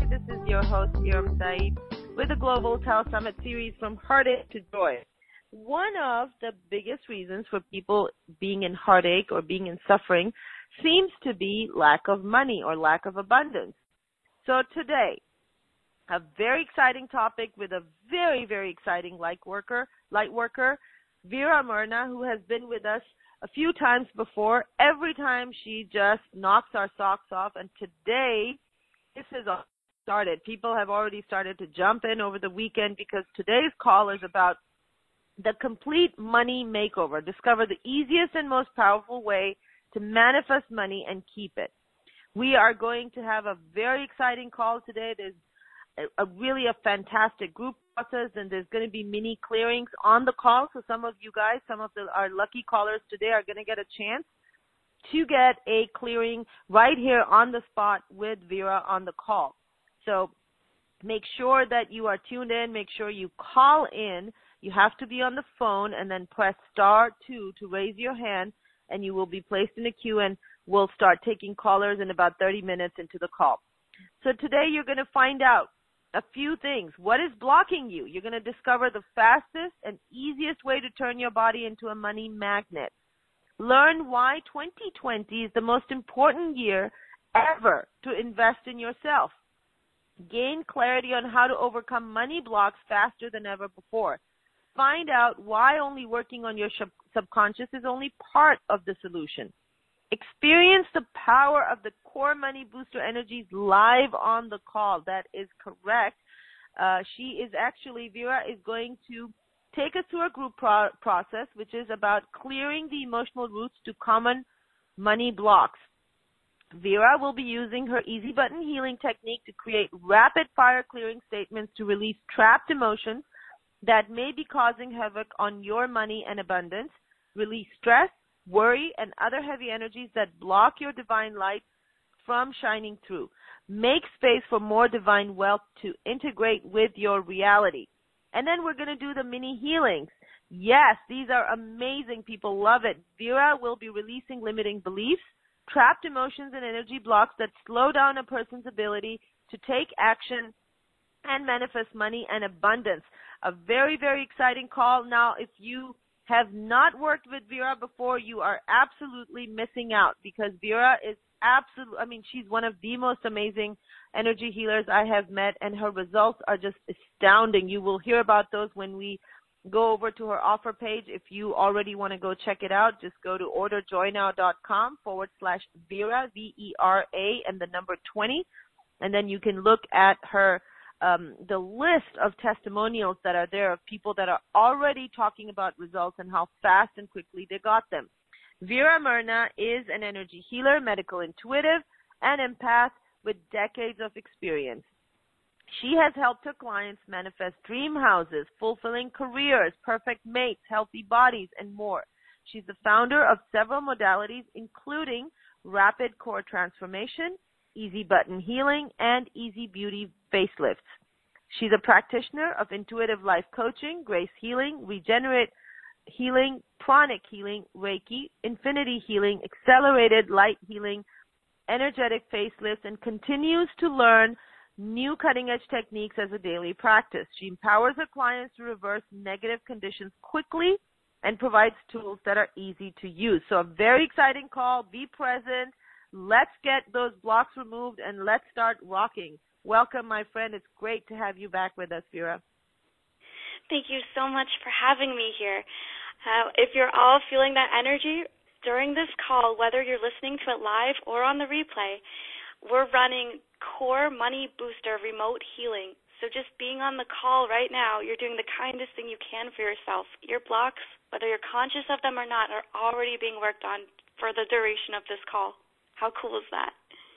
This is your host, Hiram Saeed, with the Global Tel Summit series From Heartache to Joy. One of the biggest reasons for people being in heartache or being in suffering seems to be lack of money or lack of abundance. So today, a very exciting topic with a very, very exciting light worker, Vera Myrna, who has been with us a few times before. Every time she just knocks our socks off, and today this is all started. People have already started to jump in over the weekend because today's call is about the complete money makeover. Discover the easiest and most powerful way to manifest money and keep it. We are going to have a very exciting call today. There's really a fantastic group process, and there's going to be mini clearings on the call. So some of you guys, our lucky callers today are going to get a chance to get a clearing right here on the spot with Vera on the call. So make sure that you are tuned in. Make sure you call in. You have to be on the phone and then press *2 to raise your hand, and you will be placed in a queue, and we'll start taking callers in about 30 minutes into the call. So today you're going to find out a few things. What is blocking you? You're going to discover the fastest and easiest way to turn your body into a money magnet. Learn why 2020 is the most important year ever to invest in yourself. Gain clarity on how to overcome money blocks faster than ever before. Find out why only working on your subconscious is only part of the solution. Experience the power of the Core Money Booster Energies live on the call. That is correct. Vera is going to take us through a group process, which is about clearing the emotional roots to common money blocks. Vera will be using her Easy Button Healing technique to create rapid-fire clearing statements to release trapped emotions that may be causing havoc on your money and abundance, release stress, worry, and other heavy energies that block your divine light from shining through. Make space for more divine wealth to integrate with your reality. And then we're going to do the mini healings. Yes, these are amazing. People love it. Vera will be releasing limiting beliefs, trapped emotions, and energy blocks that slow down a person's ability to take action and manifest money and abundance. A very, very exciting call. Now, if you have not worked with Vera before, you are absolutely missing out, because Vera is she's one of the most amazing energy healers I have met, and her results are just astounding. You will hear about those when we go over to her offer page. If you already want to go check it out, just go to orderjoynow.com/Vera, VERA, and the number 20, and then you can look at her the list of testimonials that are there of people that are already talking about results and how fast and quickly they got them. Vera Myrna is an energy healer, medical intuitive, and empath with decades of experience. She has helped her clients manifest dream houses, fulfilling careers, perfect mates, healthy bodies, and more. She's the founder of several modalities, including Rapid Core Transformation, Easy Button Healing, and Easy Beauty Facelifts. She's a practitioner of intuitive life coaching, grace healing, regenerate healing, pranic healing, Reiki, infinity healing, accelerated light healing, energetic facelifts, and continues to learn new cutting-edge techniques as a daily practice. She empowers her clients to reverse negative conditions quickly and provides tools that are easy to use. So a very exciting call. Be present. Let's get those blocks removed, and let's start rocking. Welcome, my friend. It's great to have you back with us, Vera. Thank you so much for having me here. If you're all feeling that energy during this call, whether you're listening to it live or on the replay, we're running Core Money Booster Remote Healing. So just being on the call right now, you're doing the kindest thing you can for yourself. Your blocks, whether you're conscious of them or not, are already being worked on for the duration of this call. How cool is that?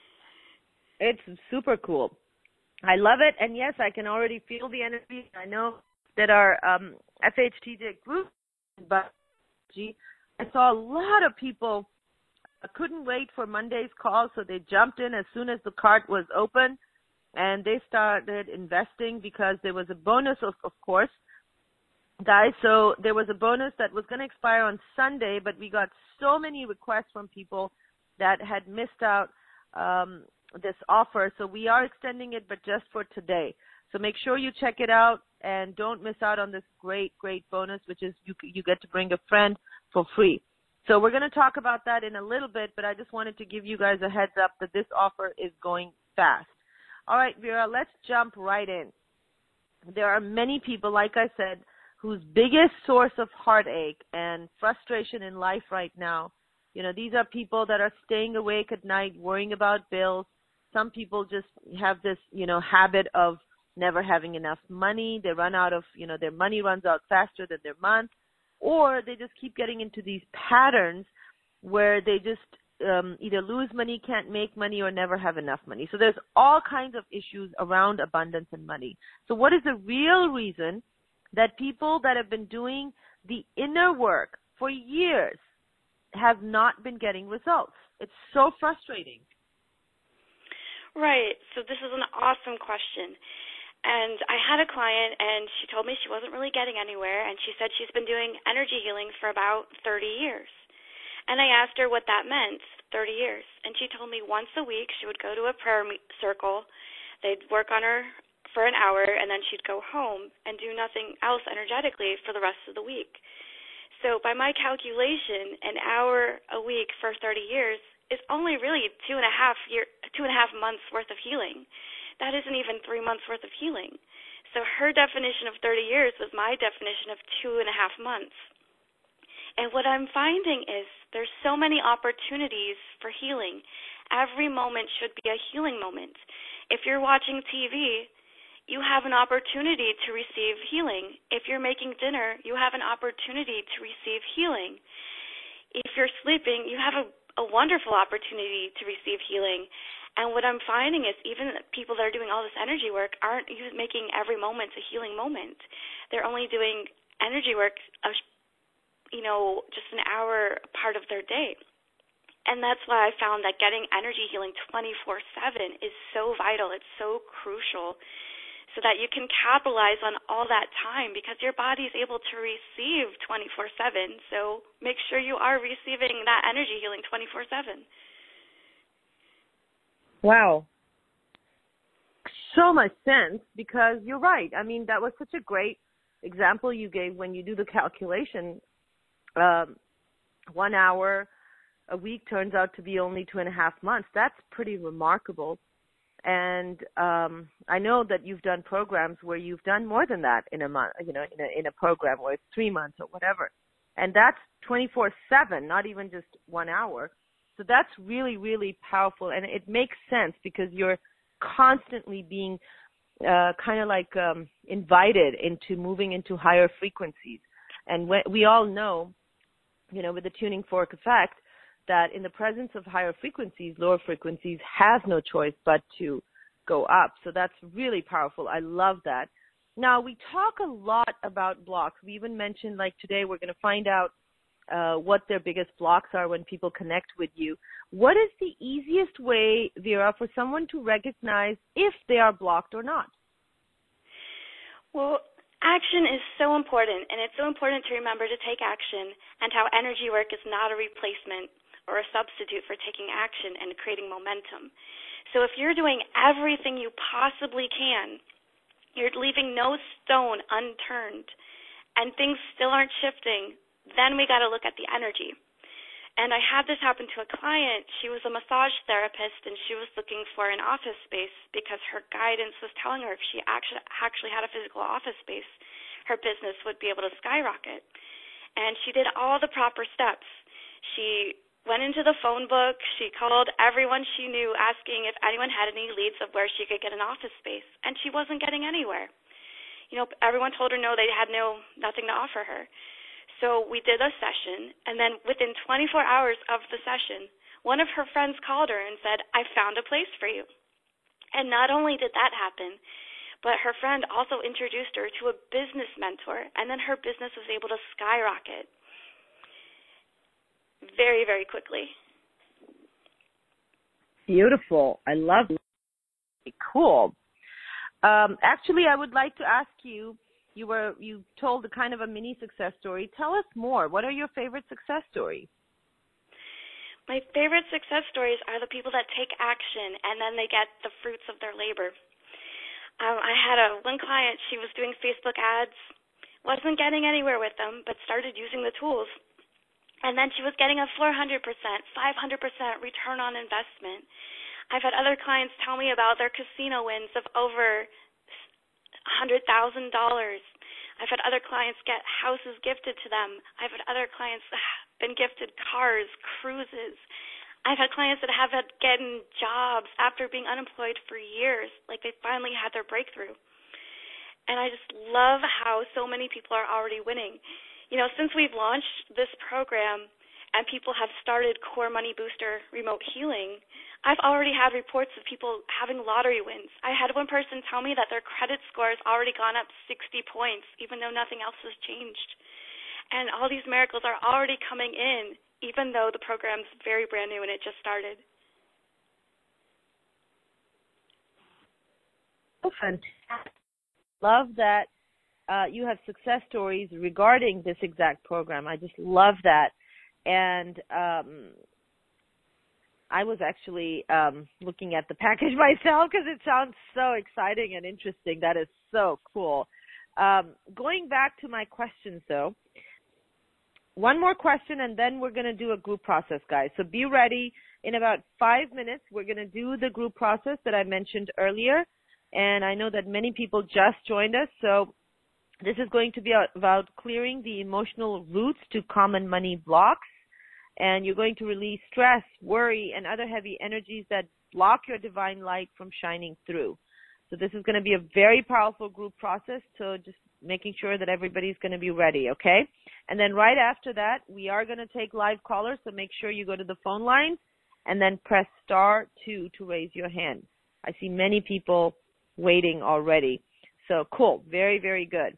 It's super cool. I love it. And yes, I can already feel the energy. I know that our FHTJ group, but I saw a lot of people couldn't wait for Monday's call, so they jumped in as soon as the cart was open, and they started investing because there was a bonus, of course, guys. So there was a bonus that was going to expire on Sunday, but we got so many requests from people that had missed out this offer. So we are extending it, but just for today. So make sure you check it out and don't miss out on this great, great bonus, which is you get to bring a friend for free. So we're going to talk about that in a little bit, but I just wanted to give you guys a heads up that this offer is going fast. All right, Vera, let's jump right in. There are many people, like I said, whose biggest source of heartache and frustration in life right now, these are people that are staying awake at night worrying about bills. Some people just have this, habit of never having enough money. They run out of, their money runs out faster than their month, or they just keep getting into these patterns where they just either lose money, can't make money, or never have enough money. So there's all kinds of issues around abundance and money. So what is the real reason that people that have been doing the inner work for years have not been getting results? It's so frustrating. Right. So this is an awesome question. And I had a client, and she told me she wasn't really getting anywhere, and she said she's been doing energy healing for about 30 years. And I asked her what that meant, 30 years. And she told me once a week she would go to a prayer circle. They'd work on her for an hour, and then she'd go home and do nothing else energetically for the rest of the week. So by my calculation, an hour a week for 30 years is only really 2.5 months worth of healing. That isn't even 3 months worth of healing. So her definition of 30 years was my definition of 2.5 months. And what I'm finding is there's so many opportunities for healing. Every moment should be a healing moment. If you're watching TV, you have an opportunity to receive healing. If you're making dinner, you have an opportunity to receive healing. If you're sleeping, you have a wonderful opportunity to receive healing. And what I'm finding is even people that are doing all this energy work aren't making every moment a healing moment. They're only doing energy work just an hour part of their day. And that's why I found that getting energy healing 24/7 is so vital. It's so crucial so that you can capitalize on all that time because your body is able to receive 24/7. So make sure you are receiving that energy healing 24/7. Wow. So much sense because you're right. I mean, that was such a great example you gave when you do the calculation. 1 hour a week turns out to be only 2.5 months. That's pretty remarkable. And I know that you've done programs where you've done more than that in a month, in a program where it's 3 months or whatever. And that's 24/7, not even just 1 hour. So that's really, really powerful. And it makes sense because you're constantly being kind of like invited into moving into higher frequencies. And we all know, with the tuning fork effect, that in the presence of higher frequencies, lower frequencies have no choice but to go up. So that's really powerful. I love that. Now, we talk a lot about blocks. We even mentioned, like today, we're going to find out what their biggest blocks are when people connect with you. What is the easiest way, Vera, for someone to recognize if they are blocked or not? Well, action is so important, and it's so important to remember to take action and how energy work is not a replacement or a substitute for taking action and creating momentum. So if you're doing everything you possibly can, you're leaving no stone unturned, and things still aren't shifting, then we got to look at the energy. And I had this happen to a client. She was a massage therapist, and she was looking for an office space because her guidance was telling her if she actually had a physical office space, her business would be able to skyrocket. And she did all the proper steps. She went into the phone book. She called everyone she knew asking if anyone had any leads of where she could get an office space, and she wasn't getting anywhere. Everyone told her no, they had nothing to offer her. So we did a session, and then within 24 hours of the session, one of her friends called her and said, I found a place for you. And not only did that happen, but her friend also introduced her to a business mentor, and then her business was able to skyrocket very, very quickly. Beautiful. I love it. Cool. Actually, I would like to ask you, you told a kind of a mini success story. Tell us more. What are your favorite success stories? My favorite success stories are the people that take action and then they get the fruits of their labor. I had one client, she was doing Facebook ads, wasn't getting anywhere with them, but started using the tools. And then she was getting a 400%, 500% return on investment. I've had other clients tell me about their casino wins of over $100,000. I've had other clients get houses gifted to them. I've had other clients been gifted cars, cruises. I've had clients that have gotten jobs after being unemployed for years, like they finally had their breakthrough. And I just love how so many people are already winning. You know, since we've launched this program and people have started Core Money Booster Remote Healing, I've already had reports of people having lottery wins. I had one person tell me that their credit score has already gone up 60 points, even though nothing else has changed. And all these miracles are already coming in, even though the program's very brand new and it just started. Oh, fantastic. Love that you have success stories regarding this exact program. I just love that. And I was actually looking at the package myself because it sounds so exciting and interesting. That is so cool. Going back to my questions, though, one more question, and then we're going to do a group process, guys. So be ready. In about 5 minutes, we're going to do the group process that I mentioned earlier. And I know that many people just joined us, so this is going to be about clearing the emotional roots to common money blocks. And you're going to release stress, worry, and other heavy energies that block your divine light from shining through. So this is going to be a very powerful group process, so just making sure that everybody's going to be ready, okay? And then right after that, we are going to take live callers, so make sure you go to the phone lines and then press *2 to raise your hand. I see many people waiting already. So cool. Very, very good.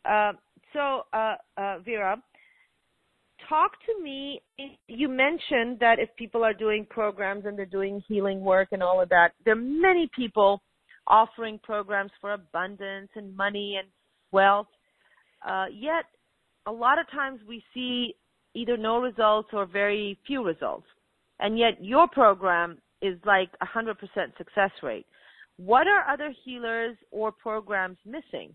Vera, talk to me. You mentioned that if people are doing programs and they're doing healing work and all of that, there are many people offering programs for abundance and money and wealth. Yet, a lot of times we see either no results or very few results. And yet your program is like 100% success rate. What are other healers or programs missing?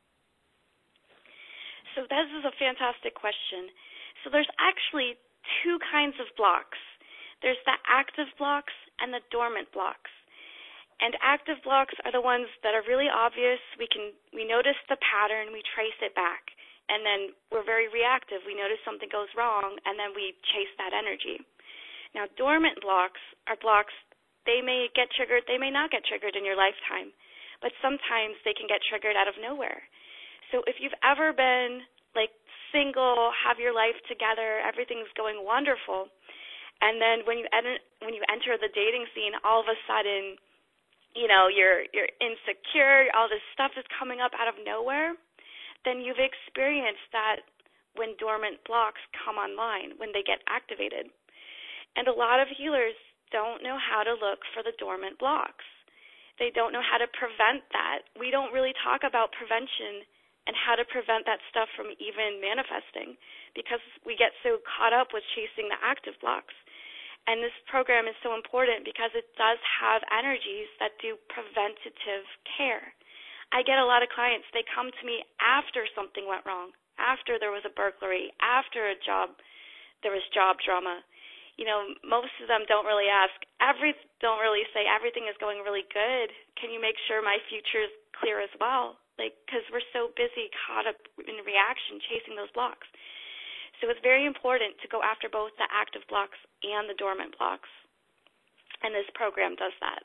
So this is a fantastic question. So there's actually two kinds of blocks. There's the active blocks and the dormant blocks. And active blocks are the ones that are really obvious. We notice the pattern, we trace it back, and then we're very reactive. We notice something goes wrong, and then we chase that energy. Now, dormant blocks are blocks, they may get triggered, they may not get triggered in your lifetime, but sometimes they can get triggered out of nowhere. So if you've ever been like single, have your life together, everything's going wonderful, and then when you enter the dating scene, all of a sudden, you know, you're insecure, all this stuff is coming up out of nowhere, then you've experienced that when dormant blocks come online, when they get activated. And a lot of healers don't know how to look for the dormant blocks. They don't know how to prevent that. We don't really talk about prevention and how to prevent that stuff from even manifesting because we get so caught up with chasing the active blocks. And this program is so important because it does have energies that do preventative care. I get a lot of clients, they come to me after something went wrong, after there was a burglary, after there was job drama. You know, most of them don't really say everything is going really good. Can you make sure my future is clear as well? Like, because we're so busy caught up in reaction, chasing those blocks. So it's very important to go after both the active blocks and the dormant blocks. And this program does that.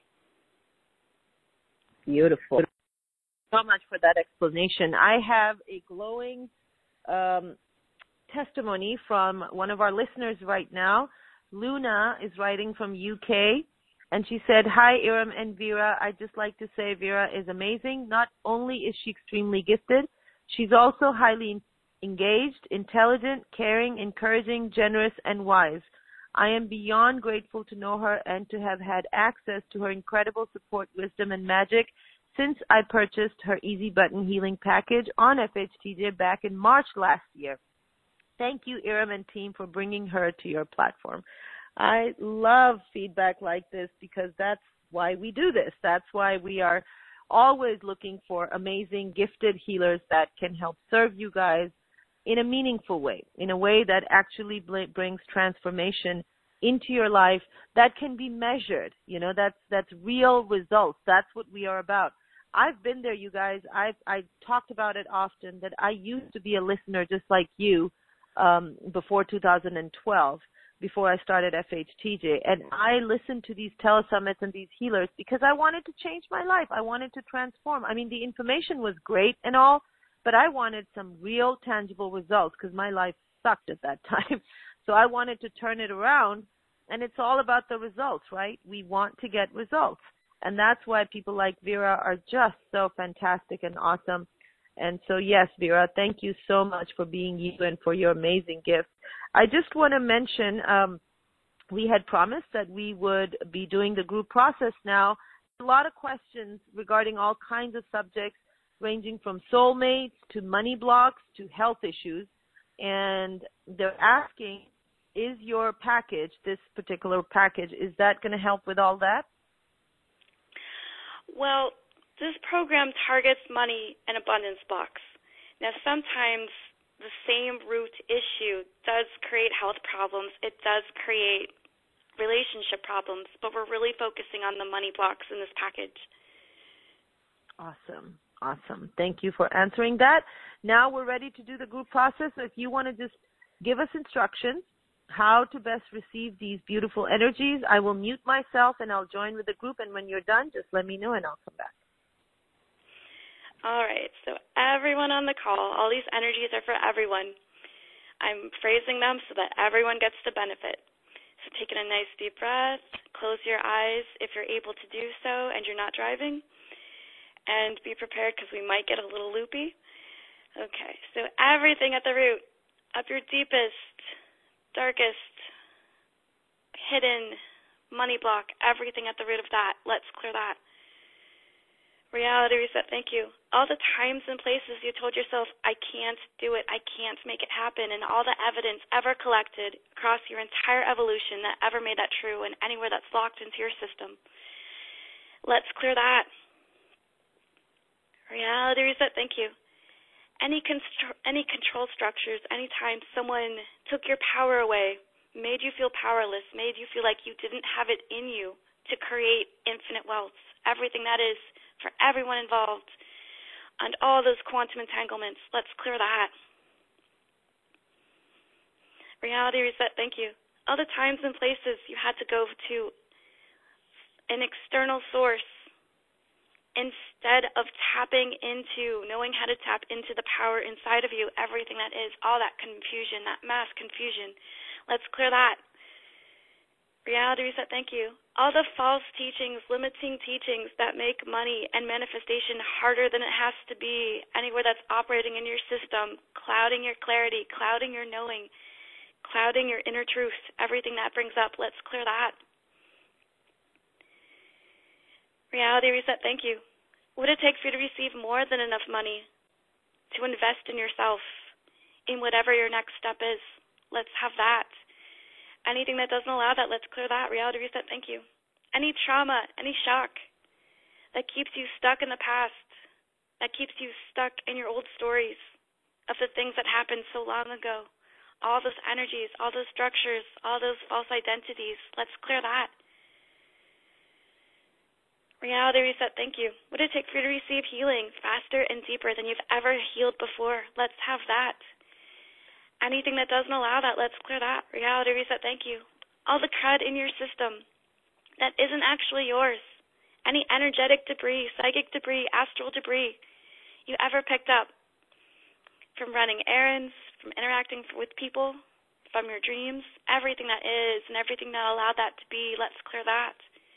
Beautiful. So much for that explanation. I have a glowing testimony from one of our listeners right now. Luna is writing from UK, and she said, "Hi, Iram and Vera. I'd just like to say Vera is amazing. Not only is she extremely gifted, she's also highly engaged, intelligent, caring, encouraging, generous, and wise. I am beyond grateful to know her and to have had access to her incredible support, wisdom, and magic since I purchased her Easy Button Healing Package on FHTJ back in March last year. Thank you, Iram and team, for bringing her to your platform." I love feedback like this because that's why we do this. That's why we are always looking for amazing, gifted healers that can help serve you guys in a meaningful way, in a way that actually brings transformation into your life that can be measured. You know, that's real results. That's what we are about. I've been there, you guys. I talked about it often that I used to be a listener just like you before 2012, before I started FHTJ. And I listened to these telesummits and these healers because I wanted to change my life. I wanted to transform. I mean, the information was great and all, but I wanted some real tangible results because my life sucked at that time. So I wanted to turn it around, and it's all about the results, right? We want to get results. And that's why people like Vera are just so fantastic and awesome. And so, yes, Vera, thank you so much for being you and for your amazing gift. I just want to mention we had promised that we would be doing the group process now. A lot of questions regarding all kinds of subjects, ranging from soulmates to money blocks to health issues. And they're asking, is your package, this particular package, is that going to help with all that? Well, this program targets money and abundance blocks. Now, sometimes the same root issue does create health problems. It does create relationship problems, but we're really focusing on the money blocks in this package. Awesome. Awesome. Thank you for answering that. Now we're ready to do the group process. So if you want to just give us instructions how to best receive these beautiful energies, I will mute myself and I'll join with the group. And when you're done, just let me know and I'll come back. All right. So everyone on the call, all these energies are for everyone. I'm phrasing them so that everyone gets the benefit. So take in a nice deep breath, close your eyes if you're able to do so and you're not driving, and be prepared because we might get a little loopy. Okay, so everything at the root, up your deepest, darkest, hidden money block, everything at the root of that, let's clear that. Reality reset, thank you. All the times and places you told yourself, I can't do it, I can't make it happen, and all the evidence ever collected across your entire evolution that ever made that true and anywhere that's locked into your system. Let's clear that. Reality reset, thank you. Any control structures, anytime someone took your power away, made you feel powerless, made you feel like you didn't have it in you to create infinite wealth, everything that is for everyone involved, and all those quantum entanglements, let's clear that. Reality reset, thank you. All the times and places you had to go to an external source instead of tapping into, knowing how to tap into the power inside of you, everything that is, all that confusion, that mass confusion, let's clear that. Reality reset, thank you. All the false teachings, limiting teachings that make money and manifestation harder than it has to be, anywhere that's operating in your system, clouding your clarity, clouding your knowing, clouding your inner truth, everything that brings up, let's clear that. Reality reset, thank you. What would it take for you to receive more than enough money to invest in yourself, in whatever your next step is? Let's have that. Anything that doesn't allow that, let's clear that. Reality reset, thank you. Any trauma, any shock that keeps you stuck in the past, that keeps you stuck in your old stories of the things that happened so long ago, all those energies, all those structures, all those false identities, let's clear that. Reality reset, thank you. What would it take for you to receive healing faster and deeper than you've ever healed before? Let's have that. Anything that doesn't allow that, let's clear that. Reality reset, thank you. All the crud in your system that isn't actually yours, any energetic debris, psychic debris, astral debris you ever picked up from running errands, from interacting with people, from your dreams, everything that is and everything that allowed that to be, let's clear that.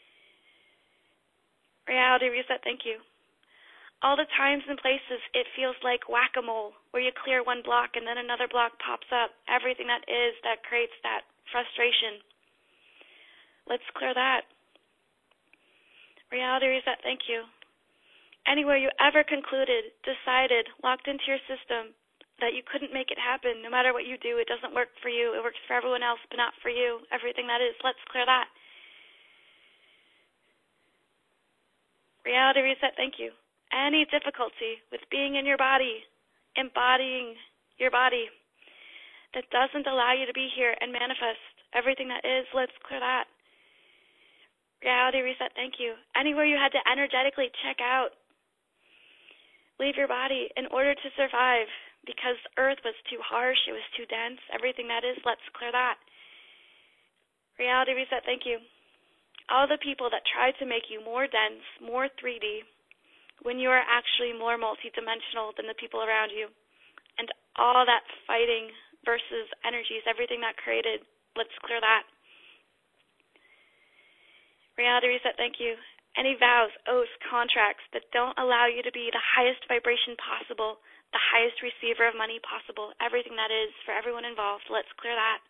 Reality reset, thank you. All the times and places it feels like whack-a-mole, where you clear one block and then another block pops up. Everything that is that creates that frustration. Let's clear that. Reality reset, thank you. Anywhere you ever concluded, decided, locked into your system that you couldn't make it happen. No matter what you do, it doesn't work for you. It works for everyone else, but not for you. Everything that is, let's clear that. Reality reset, thank you. Any difficulty with being in your body, embodying your body, that doesn't allow you to be here and manifest everything that is, let's clear that. Reality reset, thank you. Anywhere you had to energetically check out, leave your body in order to survive because Earth was too harsh, it was too dense, everything that is, let's clear that. Reality reset, thank you. All the people that tried to make you more dense, more 3D, when you are actually more multidimensional than the people around you, and all that fighting versus energies, everything that created, let's clear that. Reality reset, thank you. Any vows, oaths, contracts that don't allow you to be the highest vibration possible, the highest receiver of money possible, everything that is for everyone involved, let's clear that.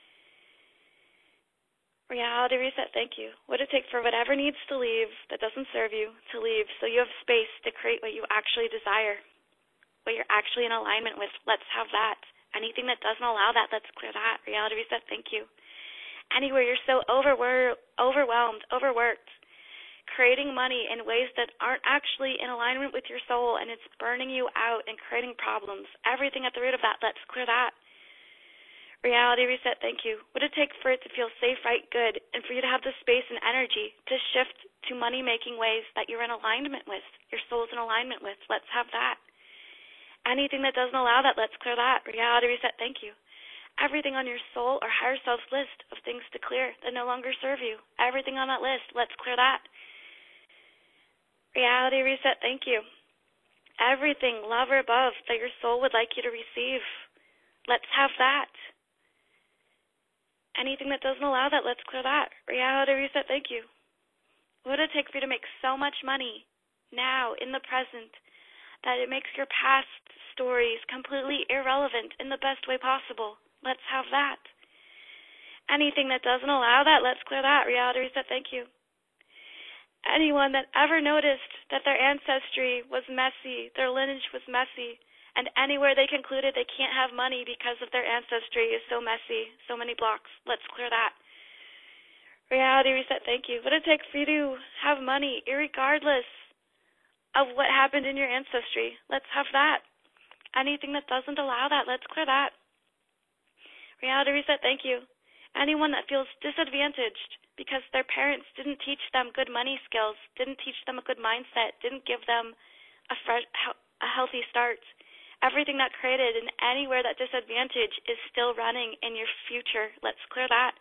Reality reset, thank you. What it takes for whatever needs to leave that doesn't serve you to leave so you have space to create what you actually desire, what you're actually in alignment with, let's have that. Anything that doesn't allow that, let's clear that. Reality reset, thank you. Anywhere you're so overwhelmed, overworked, creating money in ways that aren't actually in alignment with your soul and it's burning you out and creating problems, everything at the root of that, let's clear that. Reality reset, thank you. What it take for it to feel safe, right, good, and for you to have the space and energy to shift to money-making ways that you're in alignment with, your soul's in alignment with, let's have that. Anything that doesn't allow that, let's clear that. Reality reset, thank you. Everything on your soul or higher self's list of things to clear that no longer serve you. Everything on that list, let's clear that. Reality reset, thank you. Everything, love or above, that your soul would like you to receive, let's have that. Anything that doesn't allow that, let's clear that. Reality reset, thank you. What would it take for you to make so much money now, in the present, that it makes your past stories completely irrelevant in the best way possible? Let's have that. Anything that doesn't allow that, let's clear that. Reality reset, thank you. Anyone that ever noticed that their ancestry was messy, their lineage was messy, and anywhere they concluded they can't have money because of their ancestry is so messy, so many blocks, let's clear that. Reality reset, thank you. What would it take for you to have money, irregardless of what happened in your ancestry? Let's have that. Anything that doesn't allow that, let's clear that. Reality reset, thank you. Anyone that feels disadvantaged because their parents didn't teach them good money skills, didn't teach them a good mindset, didn't give them a healthy start. Everything that created and anywhere that disadvantage is still running in your future, let's clear that.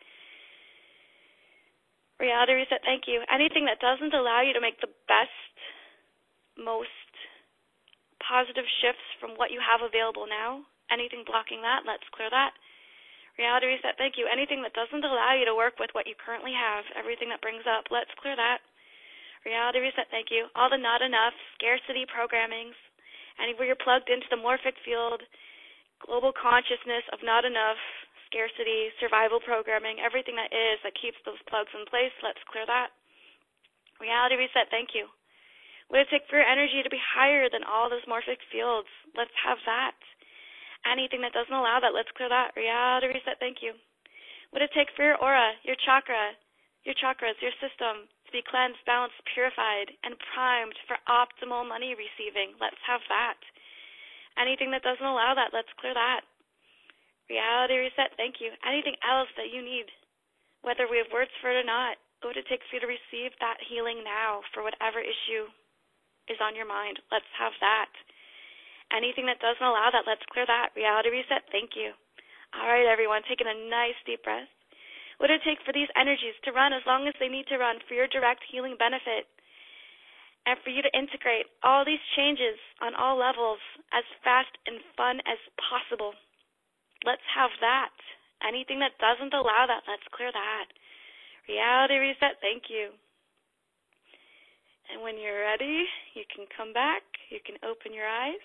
Reality reset, thank you. Anything that doesn't allow you to make the best, most positive shifts from what you have available now, anything blocking that, let's clear that. Reality reset, thank you. Anything that doesn't allow you to work with what you currently have, everything that brings up, let's clear that. Reality reset, thank you. All the not enough, scarcity programmings, anywhere you're plugged into the morphic field, global consciousness of not enough, scarcity, survival programming, everything that is that keeps those plugs in place, let's clear that. Reality reset, thank you. What would it take for your energy to be higher than all those morphic fields? Let's have that. Anything that doesn't allow that, let's clear that. Reality reset, thank you. What would it take for your aura, your chakras, your system to be cleansed, balanced, purified, and primed for optimal money receiving? Let's have that. Anything that doesn't allow that, let's clear that. Reality reset, thank you. Anything else that you need, whether we have words for it or not, what would it take for you to receive that healing now for whatever issue is on your mind? Let's have that. Anything that doesn't allow that, let's clear that. Reality reset, thank you. All right, everyone, taking a nice deep breath. What would it take for these energies to run as long as they need to run for your direct healing benefit and for you to integrate all these changes on all levels as fast and fun as possible? Let's have that. Anything that doesn't allow that, let's clear that. Reality reset, thank you. And when you're ready, you can come back. You can open your eyes.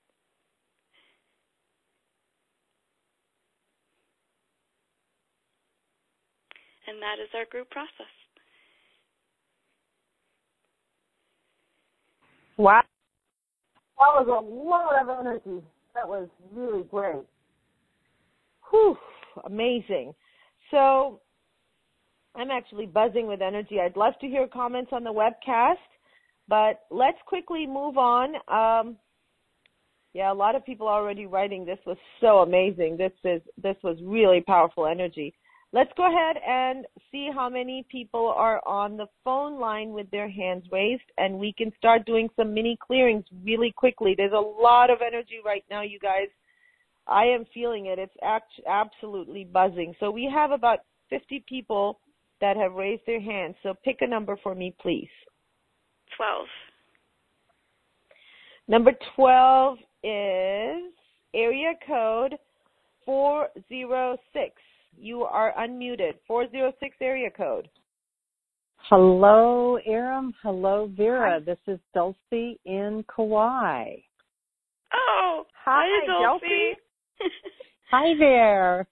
And that is our group process. Wow. That was a lot of energy. That was really great. Whew, amazing. So I'm actually buzzing with energy. I'd love to hear comments on the webcast, but let's quickly move on. A lot of people are already writing. This was so amazing. This was really powerful energy. Let's go ahead and see how many people are on the phone line with their hands raised, and we can start doing some mini clearings really quickly. There's a lot of energy right now, you guys. I am feeling it. It's absolutely buzzing. So we have about 50 people that have raised their hands. So pick a number for me, please. 12. Number 12 is area code 406. You are unmuted. 406 area code. Hello, Aram. Hello, Vera. Hi. This is Dulcie in Kauai. Oh, hi, Dulcie. Hi there.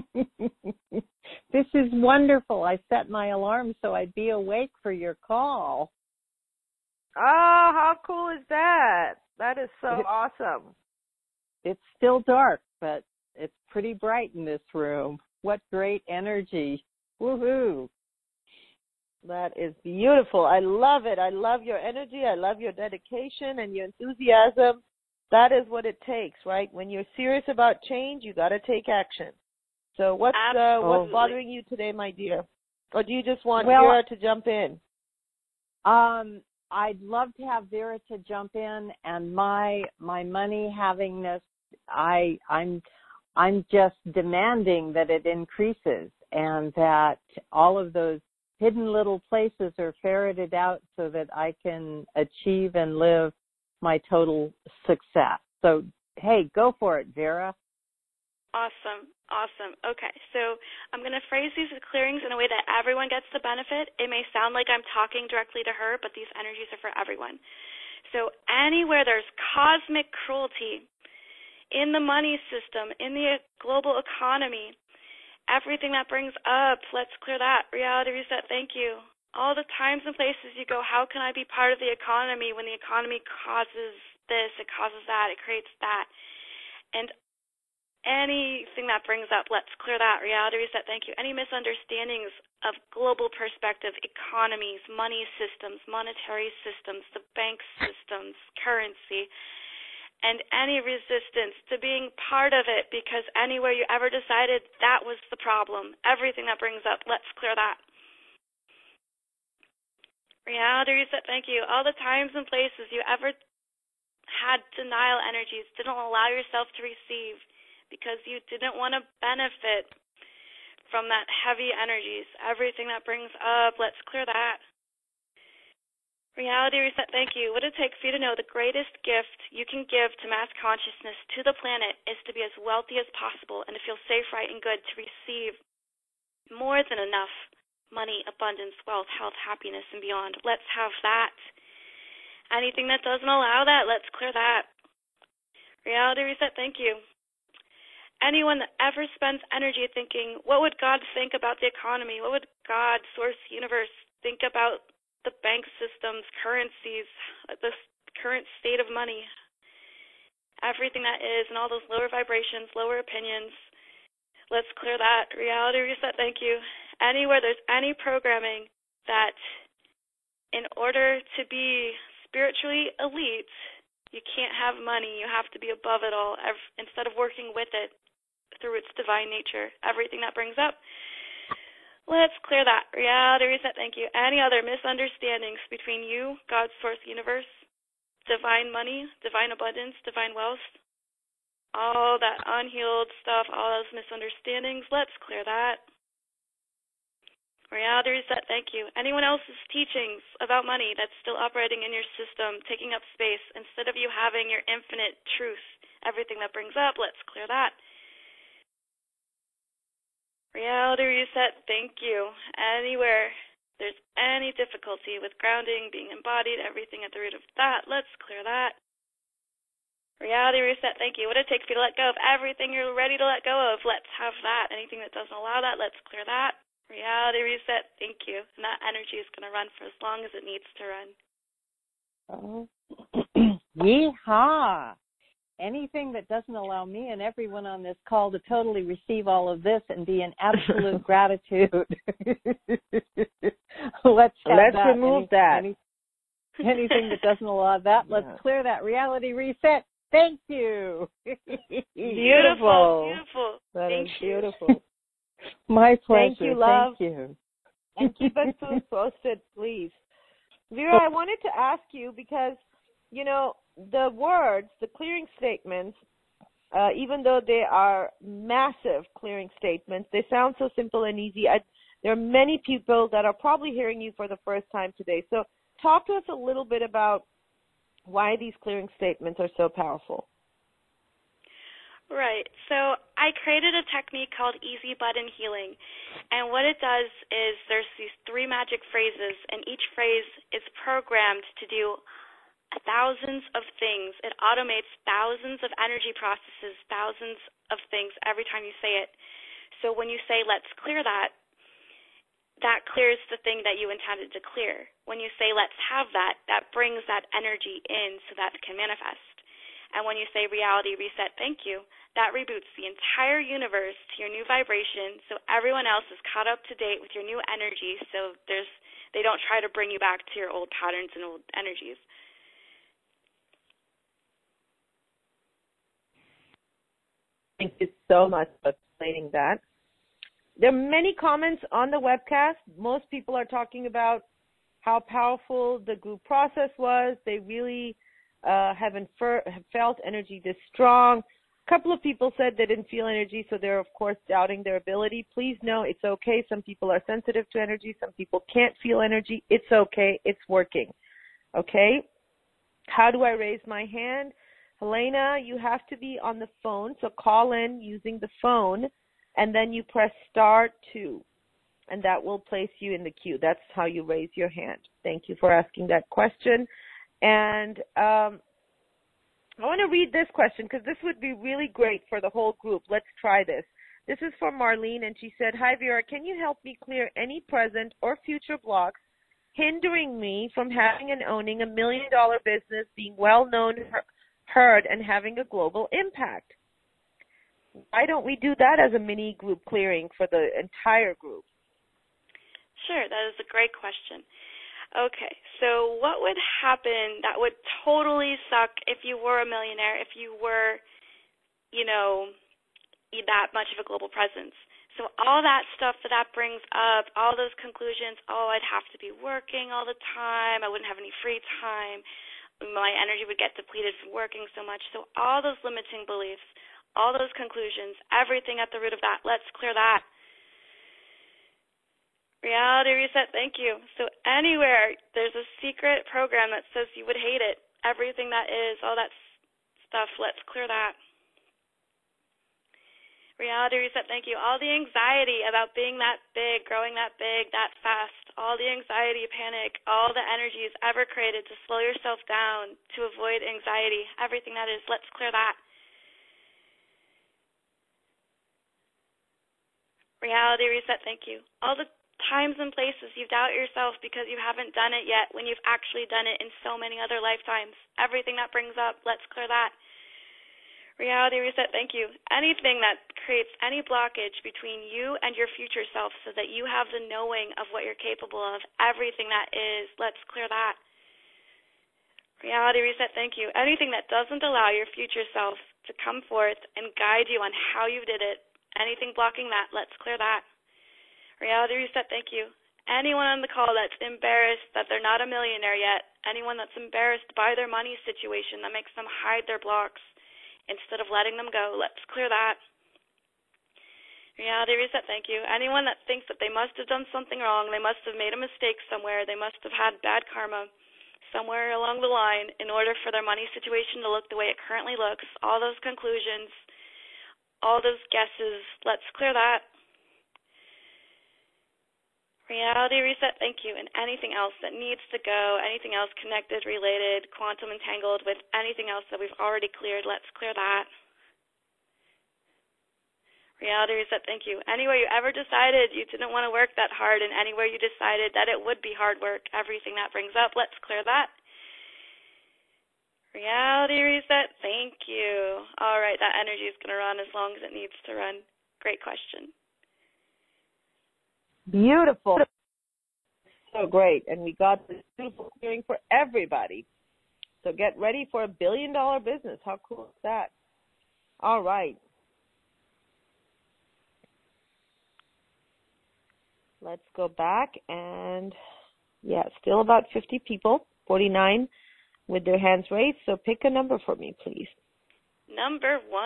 This is wonderful. I set my alarm so I'd be awake for your call. Oh, how cool is that? That is so awesome. It's still dark, but it's pretty bright in this room. What great energy. Woohoo. That is beautiful. I love it. I love your energy. I love your dedication and your enthusiasm. That is what it takes, right? When you're serious about change, you got to take action. So what's bothering you today, my dear? Or do you just want Vera to jump in? I'd love to have Vera to jump in, and my money havingness, I'm just demanding that it increases and that all of those hidden little places are ferreted out so that I can achieve and live my total success. So, hey, go for it, Vera. Awesome. Okay, so I'm going to phrase these clearings in a way that everyone gets the benefit. It may sound like I'm talking directly to her, but these energies are for everyone. So anywhere there's cosmic cruelty in the money system, in the global economy, everything that brings up, let's clear that. Reality reset, thank you. All the times and places you go, how can I be part of the economy when the economy causes this, it causes that, it creates that. And anything that brings up, let's clear that. Reality reset, thank you. Any misunderstandings of global perspective, economies, money systems, monetary systems, the bank systems, currency, and any resistance to being part of it because anywhere you ever decided that was the problem, everything that brings up, let's clear that. Reality reset, thank you. All the times and places you ever had denial energies, didn't allow yourself to receive because you didn't want to benefit from that heavy energies, everything that brings up, let's clear that. Reality reset, thank you. What it takes for you to know the greatest gift you can give to mass consciousness, to the planet, is to be as wealthy as possible and to feel safe, right, and good, to receive more than enough money, abundance, wealth, health, happiness, and beyond. Let's have that. Anything that doesn't allow that, let's clear that. Reality reset, thank you. Anyone that ever spends energy thinking, what would God think about the economy? What would God, source, universe, think about the bank systems, currencies, the current state of money, everything that is, and all those lower vibrations, lower opinions, let's clear that. Reality reset, thank you. Anywhere there's any programming that in order to be spiritually elite, you can't have money, you have to be above it all, instead of working with it through its divine nature, everything that brings up, let's clear that. Reality reset, thank you. Any other misunderstandings between you, God, source, universe, divine money, divine abundance, divine wealth, all that unhealed stuff, all those misunderstandings, let's clear that. Reality reset, thank you. Anyone else's teachings about money that's still operating in your system, taking up space, instead of you having your infinite truth, everything that brings up, let's clear that. Reality reset, thank you. Anywhere there's any difficulty with grounding, being embodied, everything at the root of that, let's clear that. Reality reset, thank you. What it takes for you to let go of everything you're ready to let go of, let's have that. Anything that doesn't allow that, let's clear that. Reality reset, thank you. And that energy is going to run for as long as it needs to run. Oh. Yeehaw. anything that doesn't allow me and everyone on this call to totally receive all of this and be in absolute gratitude. Let's remove that. Anything that doesn't allow that, let's clear that. Reality reset. Thank you. Beautiful. That is beautiful. My pleasure. Thank you, love. Thank you. And keep us posted, please. Vera, I wanted to ask you because, the words, the clearing statements, even though they are massive clearing statements, they sound so simple and easy. There are many people that are probably hearing you for the first time today. So talk to us a little bit about why these clearing statements are so powerful. Right. So I created a technique called Easy Button Healing. And what it does is there's these 3 magic phrases, and each phrase is programmed to do thousands of things. It automates thousands of energy processes, thousands of things every time you say it. So when you say, let's clear that, that clears the thing that you intended to clear. When you say, let's have that, that brings that energy in so that it can manifest. And when you say, reality reset, thank you, that reboots the entire universe to your new vibration so everyone else is caught up to date with your new energy so they don't try to bring you back to your old patterns and old energies. Thank you so much for explaining that. There are many comments on the webcast. Most people are talking about how powerful the group process was. They really haven't felt energy this strong. A couple of people said they didn't feel energy, so they're, of course, doubting their ability. Please know it's okay. Some people are sensitive to energy. Some people can't feel energy. It's okay. It's working. Okay? How do I raise my hand? Helena, you have to be on the phone, so call in using the phone, and then you press *2, and that will place you in the queue. That's how you raise your hand. Thank you for asking that question. And I want to read this question because this would be really great for the whole group. Let's try this. This is from Marlene, and she said, hi, Vera, can you help me clear any present or future blocks hindering me from having and owning $1 million business, being well-known, heard, and having a global impact? Why don't we do that as a mini group clearing for the entire group? Sure, that is a great question. Okay, so what would happen that would totally suck if you were a millionaire, if you were, that much of a global presence? So all that stuff that brings up, all those conclusions, I'd have to be working all the time, I wouldn't have any free time, my energy would get depleted from working so much. So all those limiting beliefs, all those conclusions, everything at the root of that, let's clear that. Reality reset, thank you. So anywhere there's a secret program that says you would hate it, everything that is, all that stuff, let's clear that. Reality reset, thank you. All the anxiety about being that big, growing that big, that fast, all the anxiety, panic, all the energies ever created to slow yourself down, to avoid anxiety, everything that is, let's clear that. Reality reset, thank you. All the times and places you've doubted yourself because you haven't done it yet when you've actually done it in so many other lifetimes, everything that brings up, let's clear that. Reality reset, thank you. Anything that creates any blockage between you and your future self so that you have the knowing of what you're capable of, everything that is, let's clear that. Reality reset, thank you. Anything that doesn't allow your future self to come forth and guide you on how you did it, anything blocking that, let's clear that. Reality reset, thank you. Anyone on the call that's embarrassed that they're not a millionaire yet, anyone that's embarrassed by their money situation that makes them hide their blocks, instead of letting them go, let's clear that. Reality reset, thank you. Anyone that thinks that they must have done something wrong, they must have made a mistake somewhere, they must have had bad karma somewhere along the line in order for their money situation to look the way it currently looks, all those conclusions, all those guesses, let's clear that. Reality reset, thank you. And anything else that needs to go, anything else connected, related, quantum entangled with anything else that we've already cleared, let's clear that. Reality reset, thank you. Anywhere you ever decided you didn't want to work that hard and anywhere you decided that it would be hard work, everything that brings up, let's clear that. Reality reset, thank you. All right, that energy is going to run as long as it needs to run. Great question. Beautiful. So great. And we got this beautiful clearing for everybody. So get ready for $1 billion business. How cool is that? All right. Let's go back and, still about 50 people, 49 with their hands raised. So pick a number for me, please. Number 1.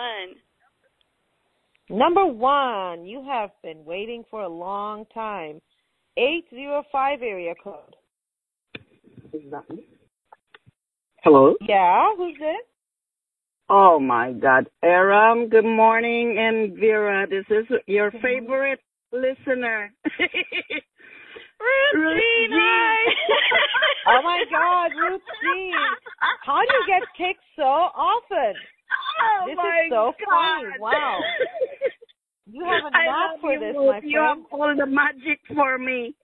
Number 1, you have been waiting for a long time. 805 area code. Is that me? Hello? Yeah, who's this? Oh, my God. Aram, good morning. And Vera, this is your favorite listener. Ruth Jean, hi! Oh, my God, Ruth Jean. How do you get picked so often? Oh, this my is so God. funny. Wow. You have a knack for this, my friend. You have all the magic for me.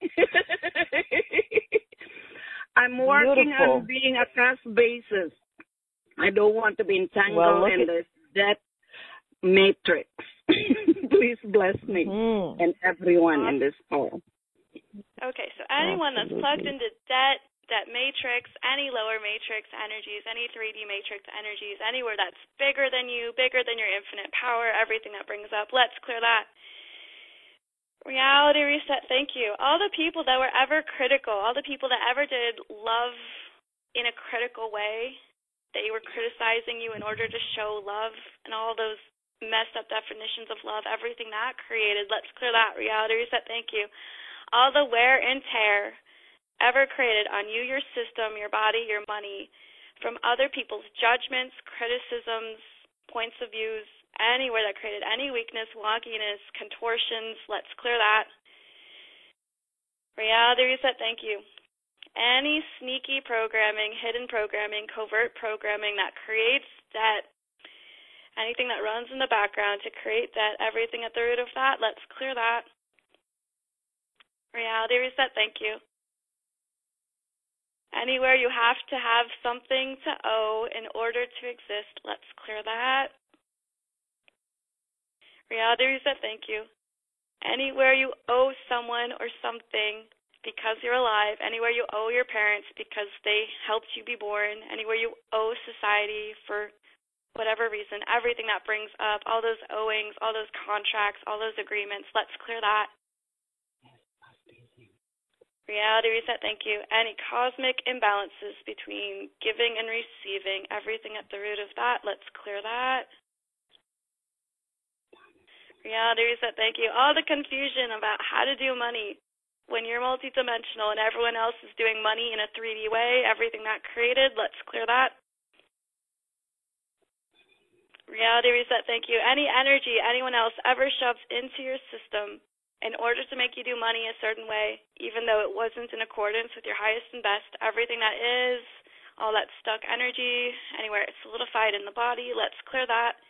I'm working on being a cast basis. I don't want to be entangled in this death matrix. Please bless me and everyone in this call. Okay, so anyone that's plugged into debt matrix, any lower matrix energies, any 3D matrix energies, anywhere that's bigger than you, bigger than your infinite power, everything that brings up, let's clear that. Reality reset, thank you. All the people that were ever critical, all the people that ever did love in a critical way, they were criticizing you in order to show love, and all those messed up definitions of love, everything that created, let's clear that. Reality reset, thank you. All the wear and tear ever created on you, your system, your body, your money, from other people's judgments, criticisms, points of views, anywhere that created any weakness, wonkiness, contortions, let's clear that. Reality reset, thank you. Any sneaky programming, hidden programming, covert programming that creates debt, anything that runs in the background to create debt, everything at the root of that, let's clear that. Reality reset, thank you. Anywhere you have to have something to owe in order to exist, let's clear that. Reality reset, thank you. Anywhere you owe someone or something because you're alive, anywhere you owe your parents because they helped you be born, anywhere you owe society for whatever reason, everything that brings up, all those owings, all those contracts, all those agreements, let's clear that. Reality reset, thank you. Any cosmic imbalances between giving and receiving, everything at the root of that, let's clear that. Reality reset, thank you. All the confusion about how to do money when you're multidimensional and everyone else is doing money in a 3D way, everything that created, let's clear that. Reality reset, thank you. Any energy anyone else ever shoves into your system in order to make you do money a certain way, even though it wasn't in accordance with your highest and best, everything that is, all that stuck energy, anywhere it's solidified in the body, let's clear that.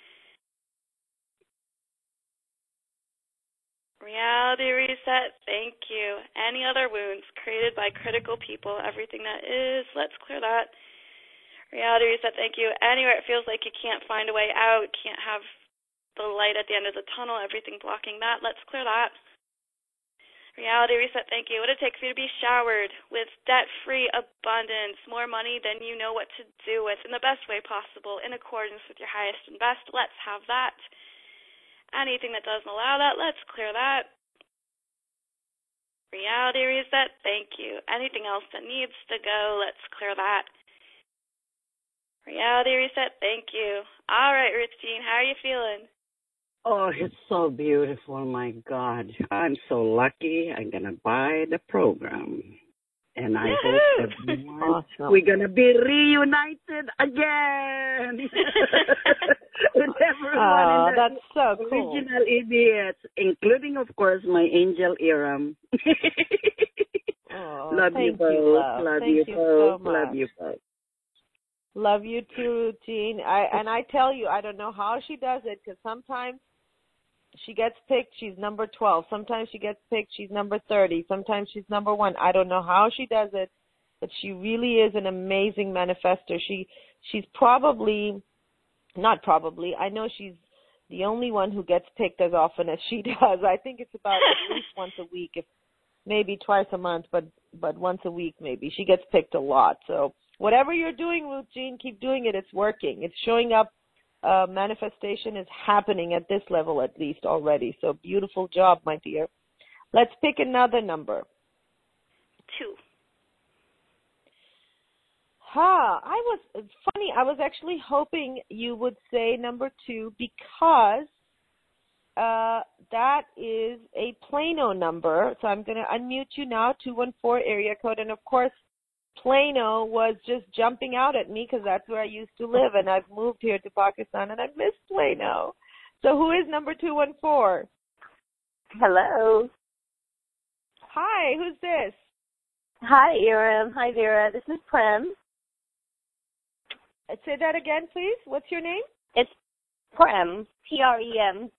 Reality reset, thank you. Any other wounds created by critical people, everything that is, let's clear that. Reality reset, thank you. Anywhere it feels like you can't find a way out, can't have the light at the end of the tunnel, everything blocking that, let's clear that. Reality reset, thank you. What it takes for you to be showered with debt-free abundance, more money than you know what to do with in the best way possible, in accordance with your highest and best, let's have that. Anything that doesn't allow that, let's clear that. Reality reset, thank you. Anything else that needs to go, let's clear that. Reality reset, thank you. All right, Ruth Jean, how are you feeling? Oh, it's so beautiful, my God. I'm so lucky. I'm going to buy the program. And I hope everyone, we're going to be reunited again. With everyone in the that's so cool. Original idiots, including, of course, my angel Aram. Love you both. Love you both. Love you both. Love you too, Jean. I tell you, I don't know how she does it, because sometimes she gets picked, she's number 12. Sometimes she gets picked, she's number 30. Sometimes she's number 1. I don't know how she does it, but she really is an amazing manifester. She's probably, not probably, I know she's the only one who gets picked as often as she does. I think it's about at least once a week, if maybe twice a month, but once a week maybe. She gets picked a lot. So whatever you're doing, Ruth Jean, keep doing it. It's working. It's showing up. Manifestation is happening at this level at least already. So beautiful job, my dear. Let's pick another number. 2. It's funny. I was actually hoping you would say number 2 because that is a Plano number. So I'm going to unmute you now, 214 area code. And of course, Plano was just jumping out at me because that's where I used to live. And I've moved here to Pakistan and I miss Plano. So who is number 214? Hello. Hi, who's this? Hi, Iram. Hi, Vera. This is Prem. Say that again, please. What's your name? It's Prem. Prem.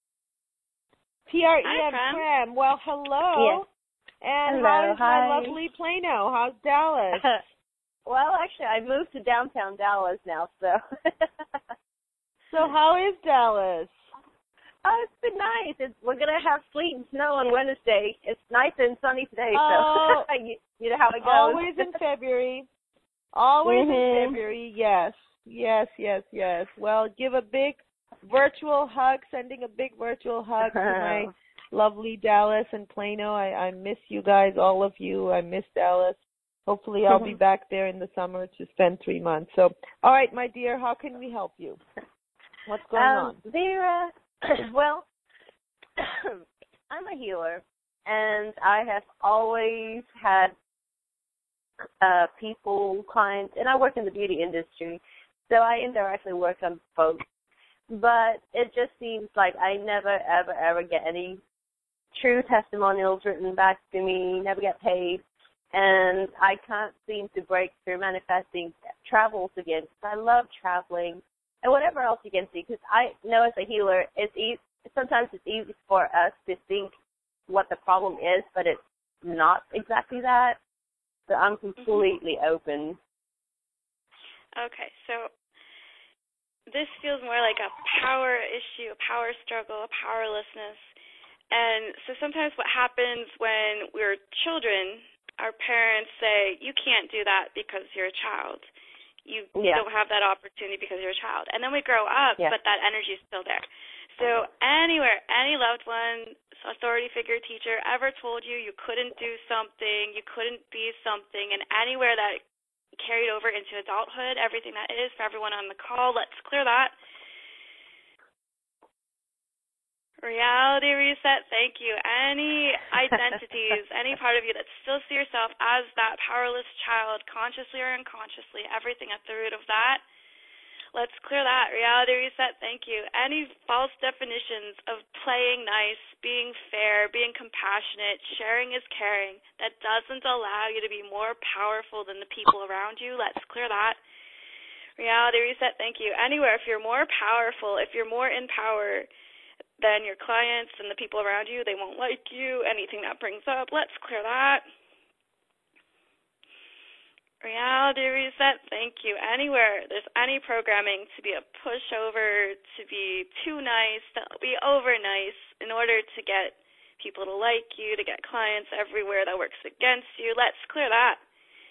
Prem. Hi, Prem. Well, hello. Yes. And hello. how's my lovely Plano? How's Dallas? Well, actually, I moved to downtown Dallas now, so. So how is Dallas? Oh, it's been nice. We're going to have sleet and snow on Wednesday. It's nice and sunny today, Oh, so you know how it goes. Always in February. Always in February, yes. Yes. Well, give a big virtual hug, sending a big virtual hug to my lovely Dallas and Plano. I miss you guys, all of you. I miss Dallas. Hopefully I'll be back there in the summer to spend 3 months. So, all right, my dear, how can we help you? What's going on? Vera, well, I'm a healer, and I have always had people, clients, and I work in the beauty industry, so I indirectly work on both. But it just seems like I never, ever get any true testimonials written back to me, never get paid, and I can't seem to break through manifesting travels again. I love traveling and whatever else you can see, because I know as a healer, sometimes it's easy for us to think what the problem is, but it's not exactly that. So I'm completely open. Okay, so this feels more like a power issue, a power struggle, a powerlessness. And so sometimes what happens when we're children, our parents say, you can't do that because you're a child. You don't have that opportunity because you're a child. And then we grow up, but that energy is still there. So anywhere, any loved one, authority figure, teacher ever told you you couldn't do something, you couldn't be something, and anywhere that carried over into adulthood, everything that is for everyone on the call, let's clear that. Reality reset, thank you. Any identities, any part of you that still see yourself as that powerless child, consciously or unconsciously, everything at the root of that, let's clear that. Reality reset, thank you. Any false definitions of playing nice, being fair, being compassionate, sharing is caring, that doesn't allow you to be more powerful than the people around you, let's clear that. Reality reset, thank you. Anywhere, if you're more powerful, if you're more in power than your clients and the people around you, they won't like you. Anything that brings up, let's clear that. Reality reset, thank you. Anywhere there's any programming to be a pushover, to be too nice, to be over nice in order to get people to like you, to get clients everywhere that works against you, let's clear that.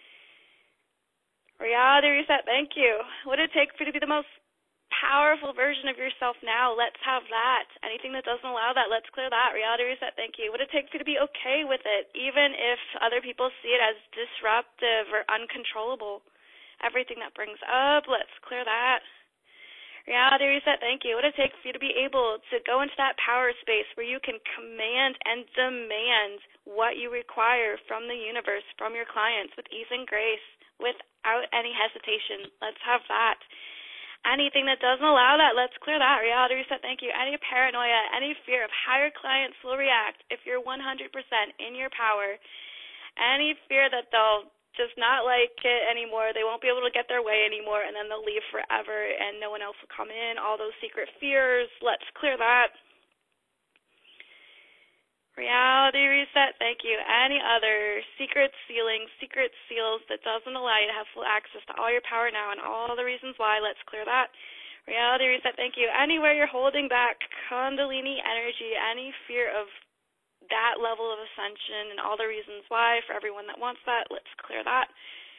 Reality reset, thank you. What would it take for you to be the most powerful version of yourself now? Let's have that. Anything that doesn't allow that, let's clear that. Reality reset, thank you. What would it take for you to be okay with it, even if other people see it as disruptive or uncontrollable? Everything that brings up, let's clear that. Reality reset, thank you. What would it take for you to be able to go into that power space where you can command and demand what you require from the universe, from your clients, with ease and grace, without any hesitation? Let's have that. Anything that doesn't allow that, let's clear that. Reality reset, thank you. Any paranoia, any fear of how your clients will react if you're 100% in your power, any fear that they'll just not like it anymore, they won't be able to get their way anymore, and then they'll leave forever and no one else will come in, all those secret fears, let's clear that. Reality reset, thank you. Any other secret seals that doesn't allow you to have full access to all your power now and all the reasons why, let's clear that. Reality reset, thank you. Anywhere you're holding back Kundalini energy, any fear of that level of ascension and all the reasons why for everyone that wants that, let's clear that.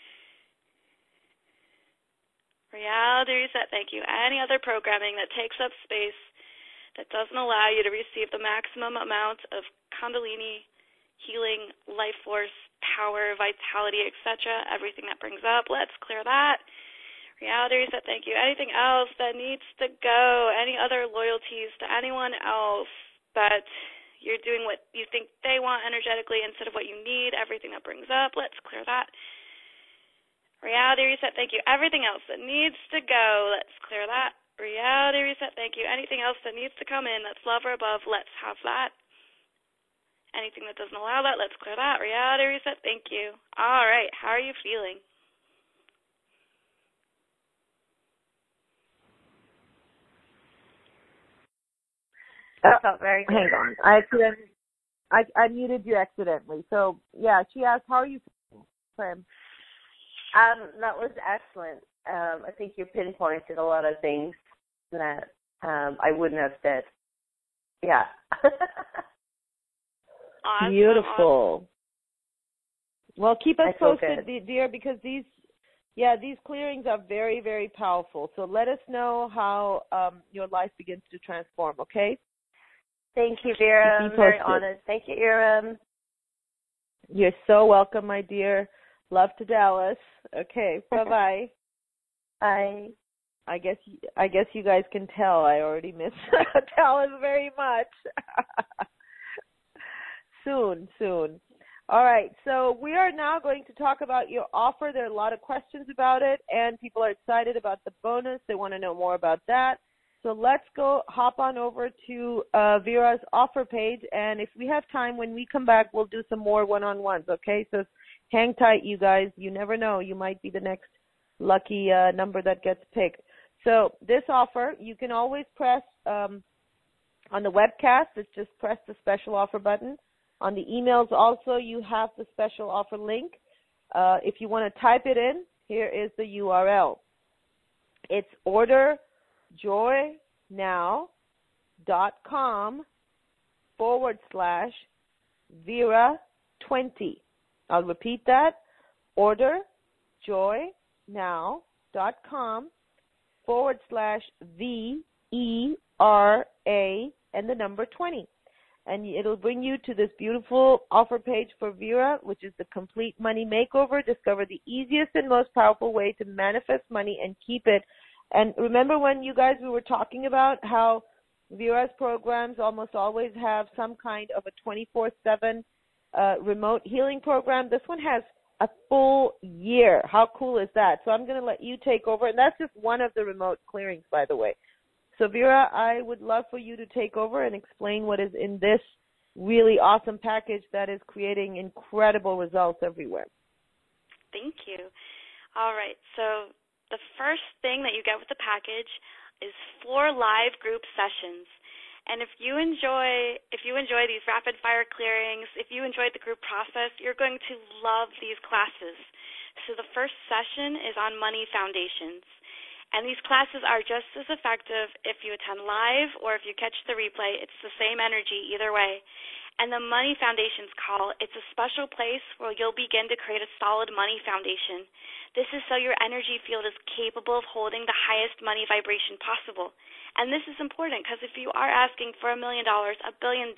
Reality reset, thank you. Any other programming that takes up space that doesn't allow you to receive the maximum amount of Kundalini, healing, life force, power, vitality, etc., everything that brings up, let's clear that. Reality reset, thank you. Anything else that needs to go, any other loyalties to anyone else that you're doing what you think they want energetically instead of what you need, everything that brings up, let's clear that. Reality reset, thank you. Everything else that needs to go, let's clear that. Reality reset, thank you. Anything else that needs to come in that's love or above, let's have that. Anything that doesn't allow that, let's clear that. Reality reset, thank you. All right, how are you feeling? That felt very good. Hang on. I muted you accidentally. So, yeah, she asked, how are you feeling, Pam? That was excellent. I think you pinpointed a lot of things that I wouldn't have said. Yeah. Awesome. Beautiful. Well, keep us posted, good. dear, because these clearings are very, very powerful. So let us know how your life begins to transform, okay? Thank you, Vera. I'm very honored. Thank you, Ira. You're so welcome, my dear. Love to Dallas. Okay, bye-bye. Bye. I guess you guys can tell I already miss Dallas very much. Soon. All right, so we are now going to talk about your offer. There are a lot of questions about it, and people are excited about the bonus. They want to know more about that. So let's go hop on over to Vera's offer page, and if we have time, when we come back, we'll do some more one-on-ones, okay? So hang tight, you guys. You never know. You might be the next lucky number that gets picked. So this offer, you can always press on the webcast. It's just press the special offer button. On the emails also, you have the special offer link. If you want to type it in, here is the URL. It's orderjoynow.com/Vera20. I'll repeat that. orderjoynow.com/VERA and the number 20. And it'll bring you to this beautiful offer page for Vera, which is the complete money makeover. Discover the easiest and most powerful way to manifest money and keep it. And remember when you guys, we were talking about how Vera's programs almost always have some kind of a 24/7 remote healing program. This one has a full year. How cool is that? So I'm going to let you take over. And that's just one of the remote clearings, by the way. So, Vera, I would love for you to take over and explain what is in this really awesome package that is creating incredible results everywhere. Thank you. All right. So the first thing that you get with the package is 4 live group sessions. And if you enjoy these rapid fire clearings, if you enjoyed the group process, you're going to love these classes. So the first session is on money foundations. And these classes are just as effective if you attend live or if you catch the replay. It's the same energy either way. And the Money Foundations call, it's a special place where you'll begin to create a solid money foundation. This is so your energy field is capable of holding the highest money vibration possible. And this is important because if you are asking for $1 million, $1 billion,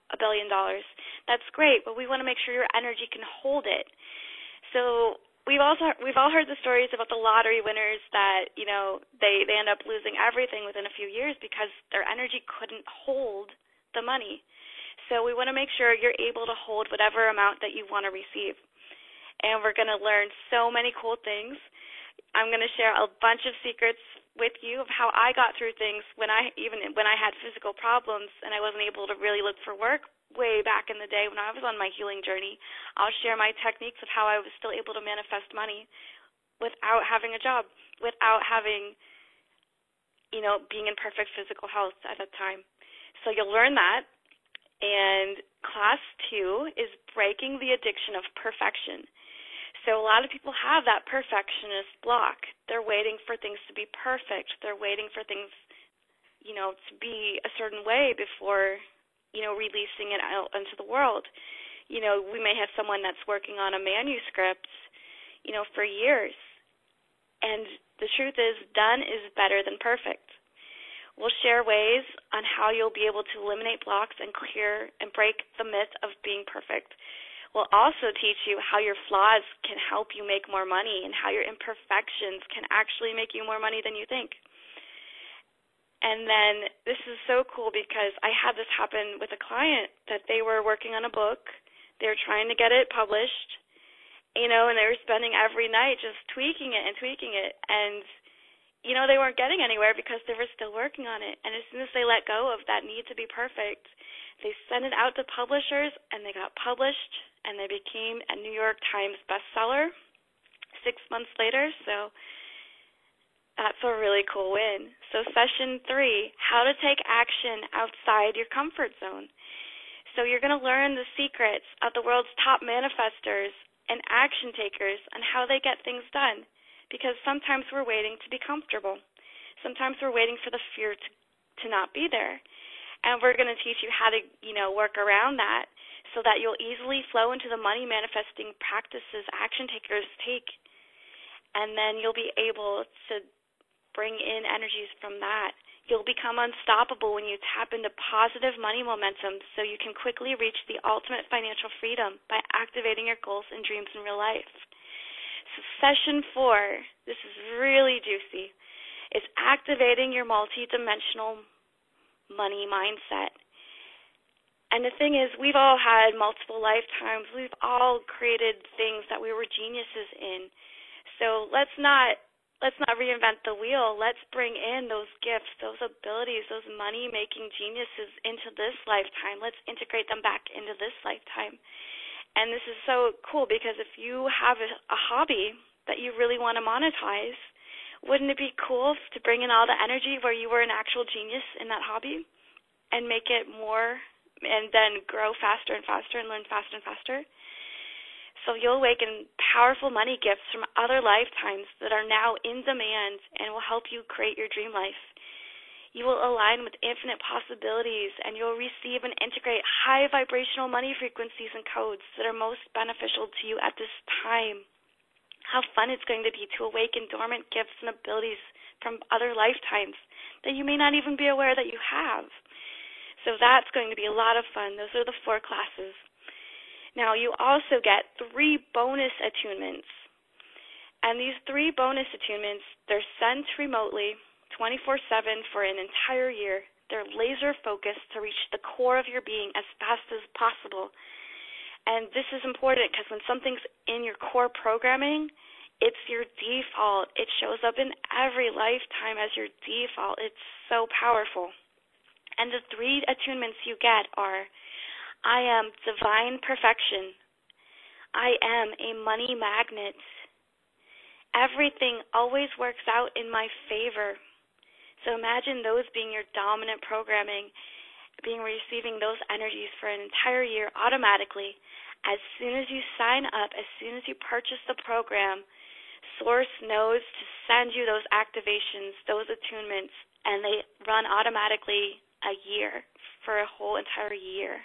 that's great, but we want to make sure your energy can hold it. So We've all heard the stories about the lottery winners that, they end up losing everything within a few years because their energy couldn't hold the money. So we want to make sure you're able to hold whatever amount that you want to receive. And we're going to learn so many cool things. I'm going to share a bunch of secrets with you of how I got through things when I had physical problems and I wasn't able to really look for work. Way back in the day when I was on my healing journey. I'll share my techniques of how I was still able to manifest money without having a job, without having, being in perfect physical health at that time. So you'll learn that. And class 2 is breaking the addiction of perfection. So a lot of people have that perfectionist block. They're waiting for things to be perfect. They're waiting for things, to be a certain way before, releasing it out into the world. We may have someone that's working on a manuscript, for years. And the truth is, done is better than perfect. We'll share ways on how you'll be able to eliminate blocks and clear and break the myth of being perfect. We'll also teach you how your flaws can help you make more money and how your imperfections can actually make you more money than you think. And then this is so cool because I had this happen with a client that they were working on a book. They were trying to get it published, and they were spending every night just tweaking it. And, they weren't getting anywhere because they were still working on it. And as soon as they let go of that need to be perfect, they sent it out to publishers, and they got published, and they became a New York Times bestseller 6 months later. So that's a really cool win. So session 3, how to take action outside your comfort zone. So you're going to learn the secrets of the world's top manifestors and action takers and how they get things done. Because sometimes we're waiting to be comfortable. Sometimes we're waiting for the fear to not be there. And we're going to teach you how to, work around that so that you'll easily flow into the money manifesting practices action takers take. And then you'll be able to bring in energies from that. You'll become unstoppable when you tap into positive money momentum so you can quickly reach the ultimate financial freedom by activating your goals and dreams in real life. So session 4, this is really juicy, is activating your multi-dimensional money mindset. And the thing is, we've all had multiple lifetimes. We've all created things that we were geniuses in. So let's not reinvent the wheel. Let's bring in those gifts, those abilities, those money-making geniuses into this lifetime. Let's integrate them back into this lifetime. And this is so cool because if you have a hobby that you really want to monetize, wouldn't it be cool to bring in all the energy where you were an actual genius in that hobby and make it more and then grow faster and faster and learn faster and faster? So you'll awaken powerful money gifts from other lifetimes that are now in demand and will help you create your dream life. You will align with infinite possibilities, and you'll receive and integrate high vibrational money frequencies and codes that are most beneficial to you at this time. How fun it's going to be to awaken dormant gifts and abilities from other lifetimes that you may not even be aware that you have. So that's going to be a lot of fun. Those are the 4 classes. Now, you also get 3 bonus attunements. And these 3 bonus attunements, they're sent remotely 24/7 for an entire year. They're laser focused to reach the core of your being as fast as possible. And this is important because when something's in your core programming, it's your default. It shows up in every lifetime as your default. It's so powerful. And the 3 attunements you get are, I am divine perfection. I am a money magnet. Everything always works out in my favor. So imagine those being your dominant programming, receiving those energies for an entire year automatically. As soon as you sign up, as soon as you purchase the program, Source knows to send you those activations, those attunements, and they run automatically a year, for a whole entire year.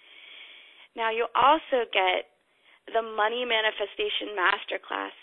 Now you'll also get the Money Manifestation Masterclass.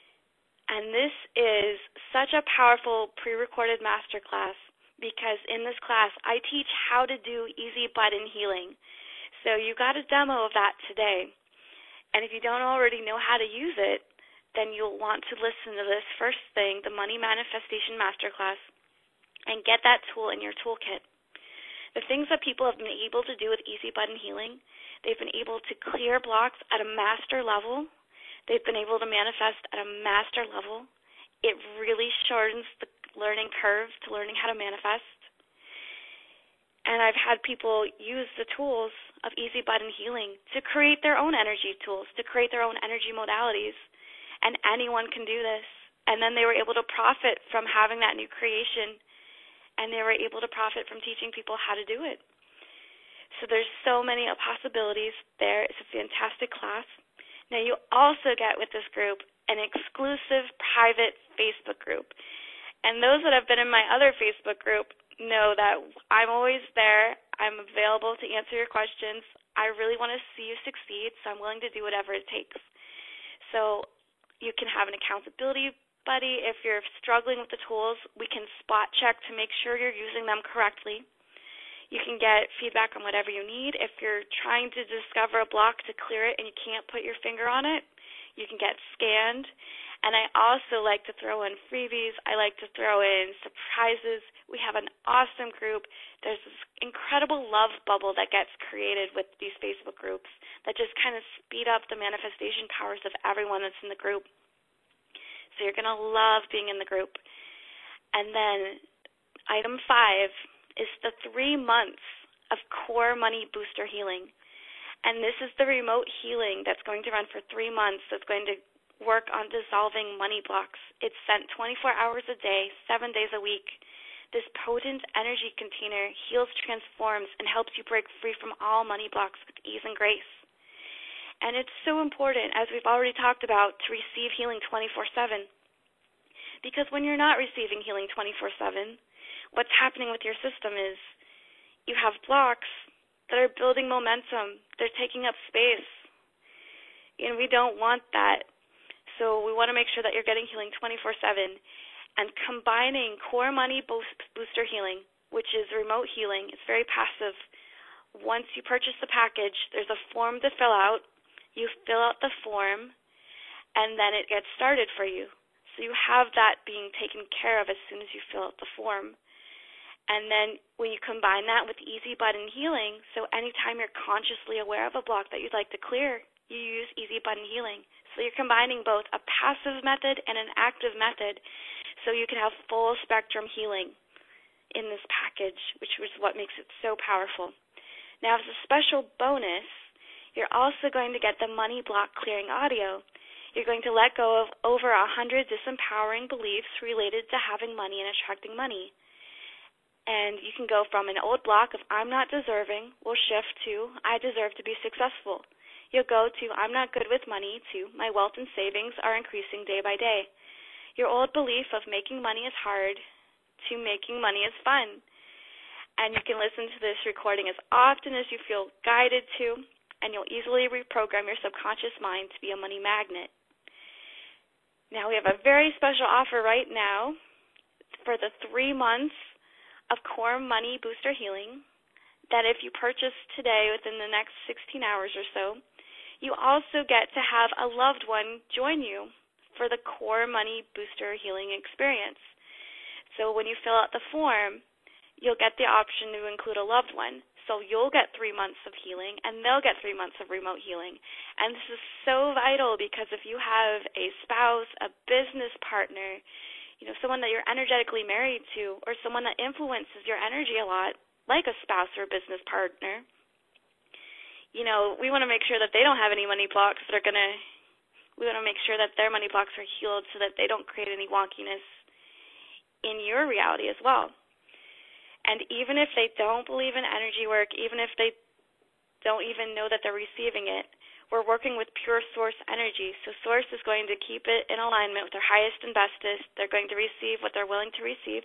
And this is such a powerful pre-recorded masterclass because in this class I teach how to do easy button healing. So you got a demo of that today. And if you don't already know how to use it, then you'll want to listen to this first thing, the Money Manifestation Masterclass, and get that tool in your toolkit. The things that people have been able to do with easy button healing, they've been able to clear blocks at a master level. They've been able to manifest at a master level. It really shortens the learning curve to learning how to manifest. And I've had people use the tools of easy button healing to create their own energy tools, to create their own energy modalities. And anyone can do this. And then they were able to profit from having that new creation, and they were able to profit from teaching people how to do it. So there's so many possibilities there. It's a fantastic class. Now you also get with this group an exclusive private Facebook group. And those that have been in my other Facebook group know that I'm always there. I'm available to answer your questions. I really want to see you succeed, so I'm willing to do whatever it takes. So you can have an accountability buddy. If you're struggling with the tools, we can spot check to make sure you're using them correctly. You can get feedback on whatever you need. If you're trying to discover a block to clear it and you can't put your finger on it, you can get scanned. And I also like to throw in freebies. I like to throw in surprises. We have an awesome group. There's this incredible love bubble that gets created with these Facebook groups that just kind of speed up the manifestation powers of everyone that's in the group. So you're going to love being in the group. And then item 5 is the 3 months of Core Money Booster Healing. And this is the remote healing that's going to run for 3 months that's going to work on dissolving money blocks. It's sent 24 hours a day, 7 days a week. This potent energy container heals, transforms, and helps you break free from all money blocks with ease and grace. And it's so important, as we've already talked about, to receive healing 24/7. Because when you're not receiving healing 24/7, what's happening with your system is you have blocks that are building momentum. They're taking up space. And we don't want that. So we want to make sure that you're getting healing 24/7. And combining Core Money Booster Healing, which is remote healing, it's very passive. Once you purchase the package, there's a form to fill out. You fill out the form, and then it gets started for you. So you have that being taken care of as soon as you fill out the form. And then when you combine that with Easy Button Healing, so anytime you're consciously aware of a block that you'd like to clear, you use Easy Button Healing. So you're combining both a passive method and an active method, so you can have full spectrum healing in this package, which is what makes it so powerful. Now, as a special bonus, you're also going to get the money block clearing audio. You're going to let go of over 100 disempowering beliefs related to having money and attracting money. And you can go from an old block of I'm not deserving will shift to I deserve to be successful. You'll go to I'm not good with money to my wealth and savings are increasing day by day. Your old belief of making money is hard to making money is fun. And you can listen to this recording as often as you feel guided to, and you'll easily reprogram your subconscious mind to be a money magnet. Now we have a very special offer right now for the 3 months of Core Money Booster Healing, that if you purchase today within the next 16 hours or so, you also get to have a loved one join you for the Core Money Booster Healing experience. So when you fill out the form, you'll get the option to include a loved one. So you'll get 3 months of healing, and they'll get 3 months of remote healing. And this is so vital because if you have a spouse, a business partner, someone that you're energetically married to, or someone that influences your energy a lot, like a spouse or a business partner, we want to make sure that they don't have any money blocks that are we want to make sure that their money blocks are healed so that they don't create any wonkiness in your reality as well. And even if they don't believe in energy work, even if they don't even know that they're receiving it, we're working with pure source energy. So source is going to keep it in alignment with their highest and bestest. They're going to receive what they're willing to receive.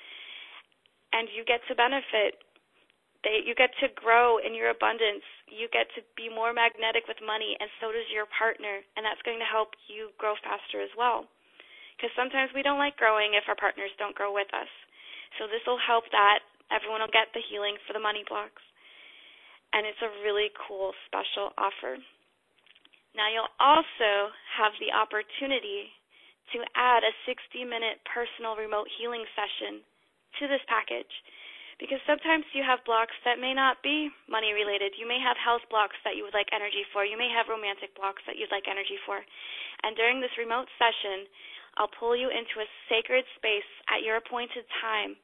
And you get to benefit. You get to grow in your abundance. You get to be more magnetic with money, and so does your partner. And that's going to help you grow faster as well. Because sometimes we don't like growing if our partners don't grow with us. So this will help that. Everyone will get the healing for the money blocks. And it's a really cool special offer. Now you'll also have the opportunity to add a 60-minute personal remote healing session to this package. Because sometimes you have blocks that may not be money related. You may have health blocks that you would like energy for. You may have romantic blocks that you'd like energy for. And during this remote session, I'll pull you into a sacred space at your appointed time.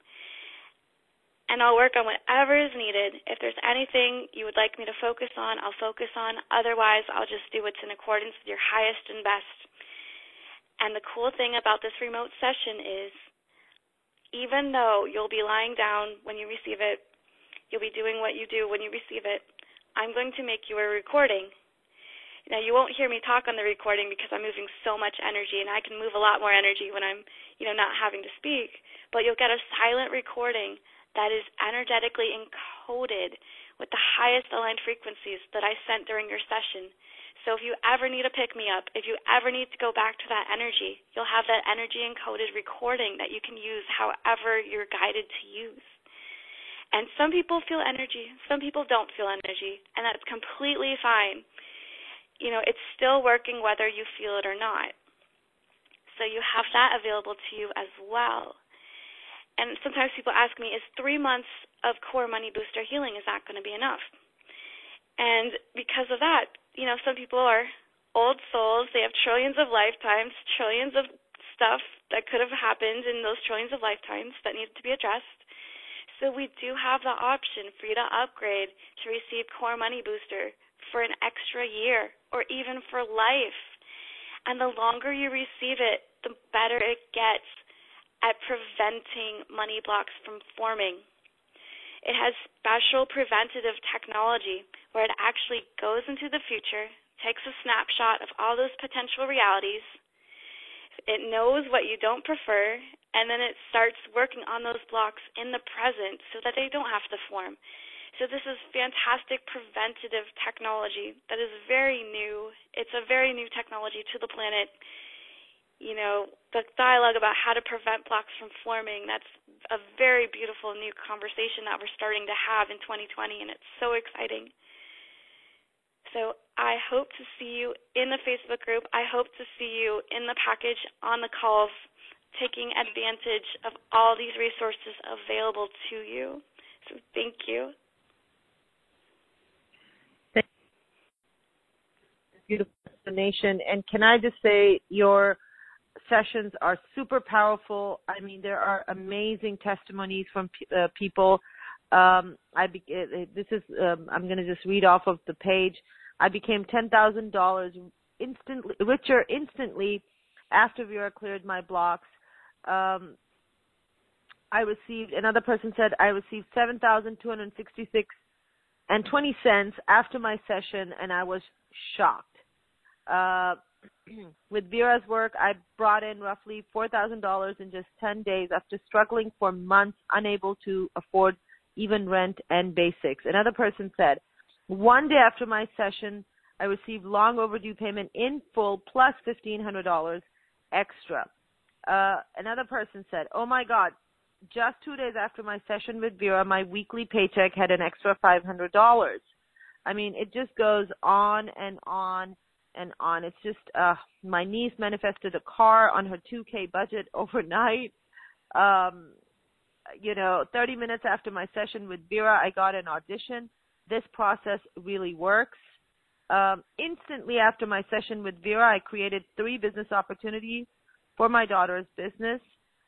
And I'll work on whatever is needed. If there's anything you would like me to focus on, I'll focus on. Otherwise, I'll just do what's in accordance with your highest and best. And the cool thing about this remote session is, even though you'll be lying down when you receive it, you'll be doing what you do when you receive it. I'm going to make you a recording. Now, you won't hear me talk on the recording because I'm moving so much energy, and I can move a lot more energy when I'm, not having to speak. But you'll get a silent recording that is energetically encoded with the highest aligned frequencies that I sent during your session. So if you ever need a pick-me-up, if you ever need to go back to that energy, you'll have that energy-encoded recording that you can use however you're guided to use. And some people feel energy, some people don't feel energy, and that's completely fine. It's still working whether you feel it or not. So you have that available to you as well. And sometimes people ask me, is 3 months of core money booster healing, is that going to be enough? And because of that, some people are old souls. They have trillions of lifetimes, trillions of stuff that could have happened in those trillions of lifetimes that needed to be addressed. So we do have the option for you to upgrade to receive core money booster for an extra year or even for life. And the longer you receive it, the better it gets at preventing money blocks from forming. It has special preventative technology where it actually goes into the future, takes a snapshot of all those potential realities. It knows what you don't prefer, and then it starts working on those blocks in the present so that they don't have to form. So this is fantastic preventative technology that is very new. It's a very new technology to the planet. The dialogue about how to prevent blocks from forming, that's a very beautiful new conversation that we're starting to have in 2020, and it's so exciting. So I hope to see you in the Facebook group. I hope to see you in the package on the calls, taking advantage of all these resources available to you. So thank you. Beautiful explanation. And can I just say, your sessions are super powerful. I mean, there are amazing testimonies from people. I'm going to just read off of the page. I became $10,000 richer instantly after Vera cleared my blocks. Another person said, I received $7,266.20 after my session, and I was shocked. With Vera's work, I brought in roughly $4,000 in just 10 days after struggling for months, unable to afford even rent and basics. Another person said, one day after my session, I received long overdue payment in full plus $1,500 extra. Another person said, oh my God, just 2 days after my session with Vera, my weekly paycheck had an extra $500. I mean, it just goes on and on and on. It's just, my niece manifested a car on her $2,000 budget overnight. 30 minutes after my session with Vera, I got an audition. This process really works. Instantly after my session with Vera, I created 3 business opportunities for my daughter's business.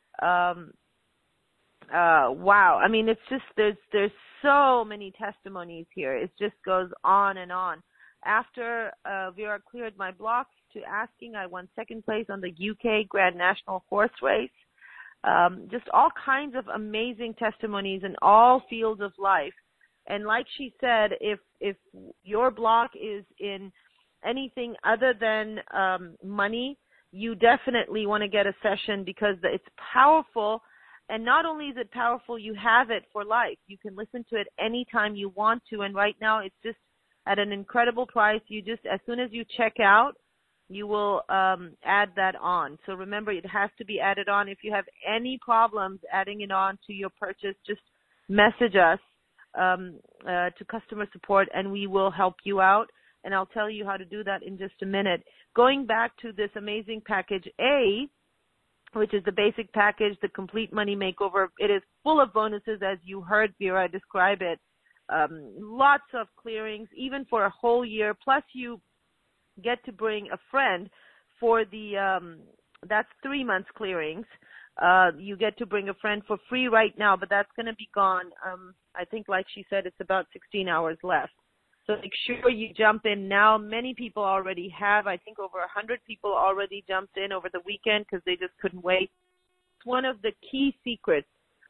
Wow. I mean, it's just, there's so many testimonies here. It just goes on and on. After Vera cleared my blocks to asking, I won second place on the UK Grand National Horse Race. Just all kinds of amazing testimonies in all fields of life. And like she said, if your block is in anything other than money, you definitely want to get a session because it's powerful. And not only is it powerful, you have it for life. You can listen to it anytime you want to. And right now it's just at an incredible price. You just, as soon as you check out, you will add that on. So remember, it has to be added on. If you have any problems adding it on to your purchase, just message us to customer support and we will help you out. And I'll tell you how to do that in just a minute. Going back to this amazing package A, which is the basic package, the complete money makeover, it is full of bonuses as you heard Vera describe it. Lots of clearings, even for a whole year. Plus you get to bring a friend for that's 3 months clearings. You get to bring a friend for free right now, but that's going to be gone. I think, like she said, it's about 16 hours left. So make sure you jump in now. Many people already have. I think over 100 people already jumped in over the weekend because they just couldn't wait. It's one of the key secrets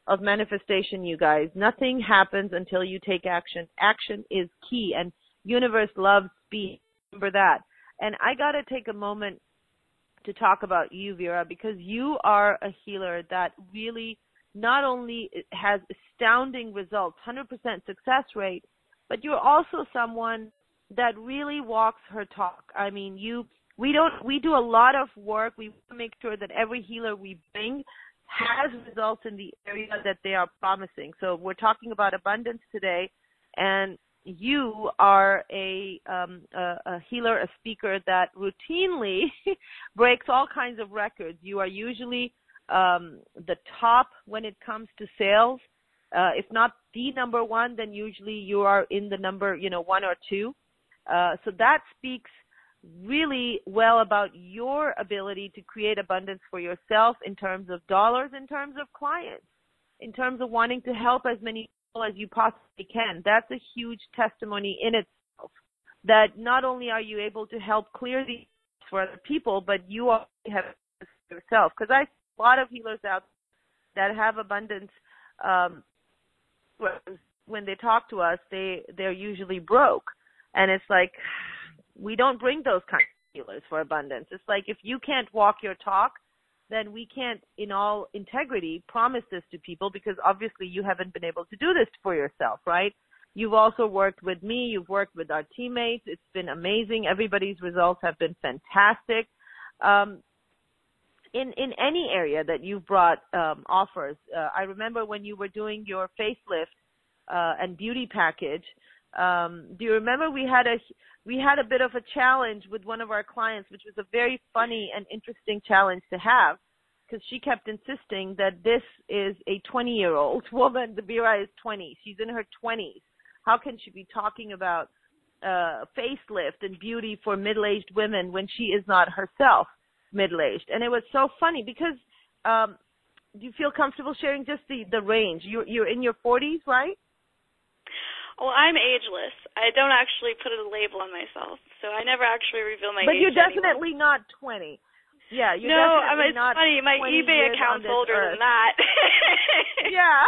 of manifestation, you guys. Nothing happens until you take action. Action is key, and universe loves speed. Remember that. And I got to take a moment to talk about you, Vera, because you are a healer that really not only has astounding results, 100% success rate, but you're also someone that really walks her talk. I mean, we do a lot of work. We make sure that every healer we bring has results in the area that they are promising. So we're talking about abundance today, and you are a healer, a speaker that routinely breaks all kinds of records. You are usually the top when it comes to sales. If not the number one, then usually you are in the number, 1 or 2. So that speaks really well about your ability to create abundance for yourself in terms of dollars, in terms of clients, in terms of wanting to help as many people as you possibly can. That's a huge testimony in itself, that not only are you able to help clear these for other people, but you also have yourself. Because I see a lot of healers out that have abundance. When they talk to us, they're usually broke. And it's like, we don't bring those kind of healers for abundance. It's like, if you can't walk your talk, then we can't, in all integrity, promise this to people, because obviously you haven't been able to do this for yourself, right? You've also worked with me. You've worked with our teammates. It's been amazing. Everybody's results have been fantastic. In any area that you've brought offers, I remember when you were doing your facelift and beauty package. Do you remember we had a bit of a challenge with one of our clients, which was a very funny and interesting challenge to have, because she kept insisting that this is a 20-year-old woman. The Vera is 20. She's in her 20s. How can she be talking about facelift and beauty for middle-aged women when she is not herself middle-aged? And it was so funny because do you feel comfortable sharing just the range? You're in your 40s, right? Well, I'm ageless. I don't actually put a label on myself, so I never actually reveal my age. But you're definitely not 20. Yeah, you're definitely not 20. No, it's funny. My eBay account's older than that. Yeah.